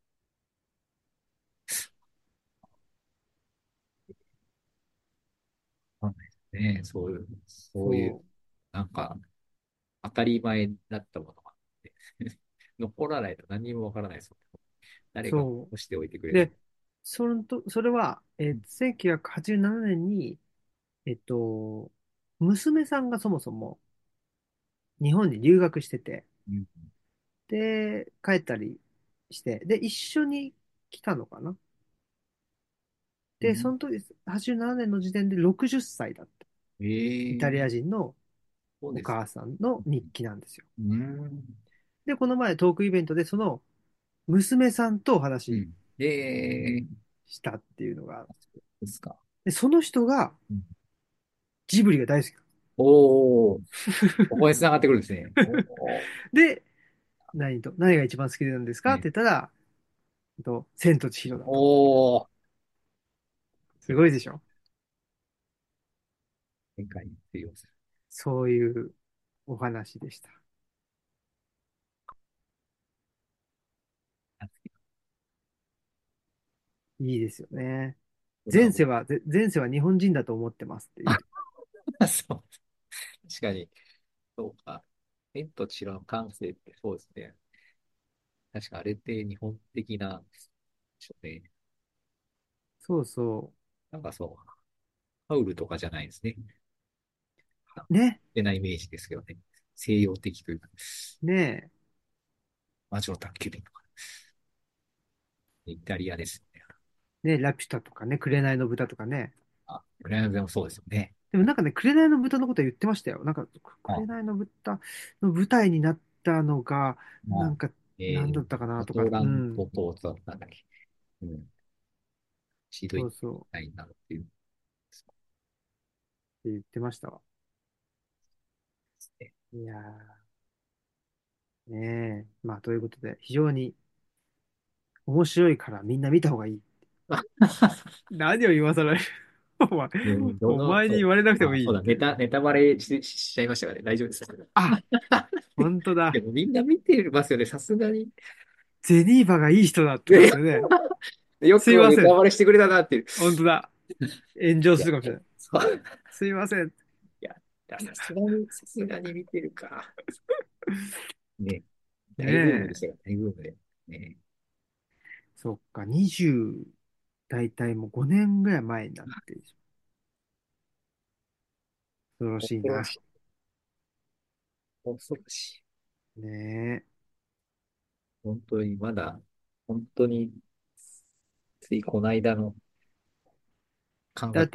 わかんないですね。そういう、 そなんか、当たり前だったものがあって、残らないと何にもわからないですよ。誰がそ干しておいてくう。で、 れる。 それは、1987年に、えっと、娘さんがそもそも日本に留学してて、 うん。 で、帰ったりして、で、一緒に来たのかな。で、そうん。 の時、87年の時点で60歳だった。イタリアええ、 人のおそうですか。 母さんの日記なんですよ。 うん。 で、この前トークイベントでその娘さんとお話しうん。ええ、 したっていうのが、 そうですか。 で、その人がうん。 ジブリが大好きなおー、ここに繋がってくるんですね。おー。 の。で、何が一番好きなんですかってね。 言ったら、千と千尋だと。 おー。 すごいでしょ？ 世界に通用する。 そういうお話でした。いいですよね。 ドラゴン。 前世は日本人だと思ってますっていう。 あ、そう。確かに、そうか。天と地の感性ってそうですね。確かあれって日本的な、でしょうね。 そうそなんかそう、ハウルとかじゃないですね。なんかう。ね。 勝手なイメージですけどね。西洋的というか、 ね魔女の宅急便とか、イタリアですよね。 ラピュタとかね、紅の豚とかね。 あ、フランスでもそうですよね。 でもなんかね、紅の豚のことは言ってましたよ。なんか、 あ、 紅の豚の舞台になったのが、 まあ、 なんか、なんだったかなとか、 アトラうん。 ント島だったんだっけ。うん。ひどいみそうそう。 たいになるっていうって言ってましたわ。 ですね。 いやー、ねえ。まあ、ということで、非常に面白いからみんな見た方がいい。何を今更お前、 ね、 お前に言われなくてもあ、そうだ、 いいって。 ネタバレしちゃいましたからね。大丈夫です。 あ、本当だ。 でもみんな見てますよね、さすがに。 ゼニーバがいい人だってことですで、 よね。 よくネすいません。 タバレしてくれたなっていう。 本当だ。炎上いや、 するかもしれない。 そう。 すいません。 いや、さすがに見てるか。ね、 ね大ブームでしえ。 たよ、大ブームで。ね、 そっか、20、だいたいもう5年ぐらい前になってる。恐ろしいな。 恐ろしい。恐ろしい。 ね本当に、まだ、本当に、ついこの間の感え。だ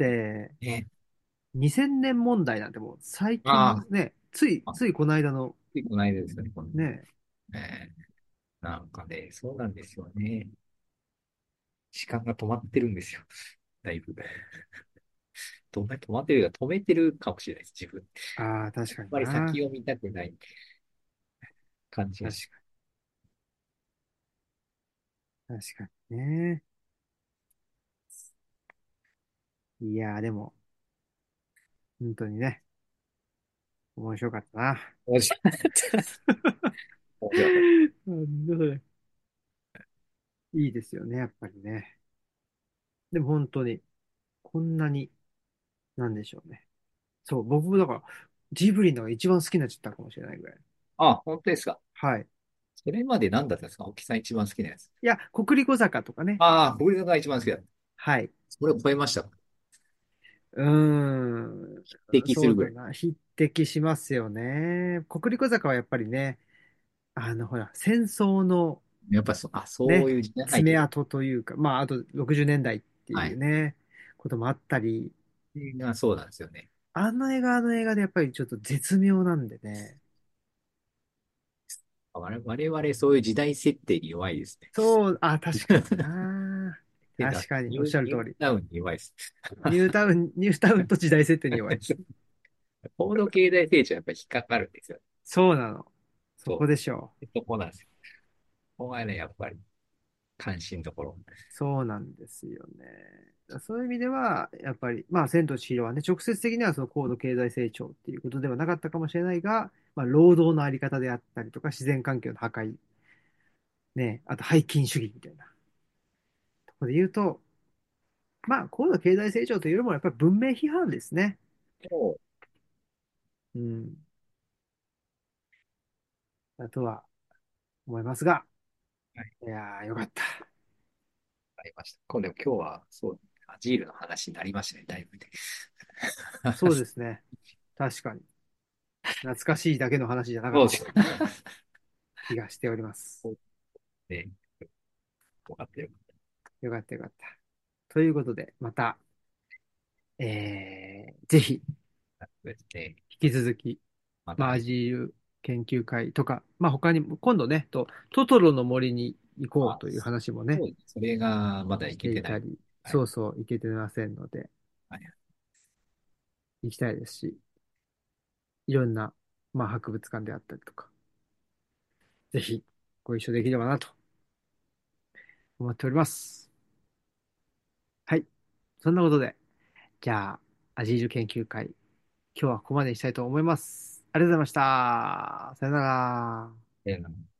覚。 って、 ね。 2000年問題なんてもう最近あね、 あ、 ついこの間のついこの間ですよね、 ね、 ね、なんかね、そうなんですよね。時間が止まってるんですよ。だいぶ。止まってるか、止めてるかもしれないです、自分。 ああ、確かあんまりにな。 先を見たくない感じがし。 確か確かにね。いやー、でも、本当にね、面白かったな。 面白かった。面白かった。 なんだそれ。いいですよね、やっぱりね。でも本当に、こんなに、なんでしょうね。そう、僕もだから、ジブリのが一番好きになっちゃったかもしれないぐらい。 あ、本当ですか。 はい。 それまで何だったんですか？青木さん一番好きなやつ。 いや、国立小坂とかね。 ああ、僕が一番好きだ。 はい。 それを超えました。 うーん。 匹敵するぐらい。 そうだな。匹敵しますよね。国立小坂はやっぱりね、ほら、戦争のやっぱそうね、 いう時代背景が。 爪痕というか、まあ、あと60年代ってはい。 いうね、こともあったり、 そうなんですよね。 あの映画でやっぱりちょっと絶妙なんでね。 我々そういう時代設定に弱いですね。 そう、あ、確かにな。確かに、おっしゃるニュー通り。 タウンに弱いです。 ニュータウンと時代設定に弱い。 高度経済成長はやっぱり引っかかるんですよ。 そうなの。そそこでしょう。 そこなんですよ。ここがね、やっぱり関心どころ。 そうなんですよね。そういう意味では、やっぱり、まあ、千と千尋はね、直接的にはその高度経済成長っていうことではなかったかもしれないが、まあ、労働のあり方であったりとか、自然環境の破壊、ね、あと背筋主義みたいなところで言うと、まあ、高度経済成長というよりも、やっぱり文明批判ですね。 そうん。だとは思いますが、 う。はい。 いやー、よかった。 りました。今日は、そう、アジールの話になりましたね、だいぶね。 そうですね。確かに。懐かしいだけの話じゃなかそうですった気がしております。 ね。よかったよ。 よかったよかった。ということで、また、ぜひ、 そうですね。 引き続き、まあ、アまたね、 ジール研究会とか、まあ、他にも、今度ね、トトロの森に行こうあ、 という話もね、 そうです。それがまだしいけてない。 ていたり、 はい。 そうそう、行けてませんので、 はい。 行きたいですし、いろんな、まあ、博物館であったりとか、ぜひ、ご一緒できればなと思っております。はい。そんなことで、じゃあ、アジール研究会、今日はここまでにしたいと思います。ありがとうございました。さよなら。 えー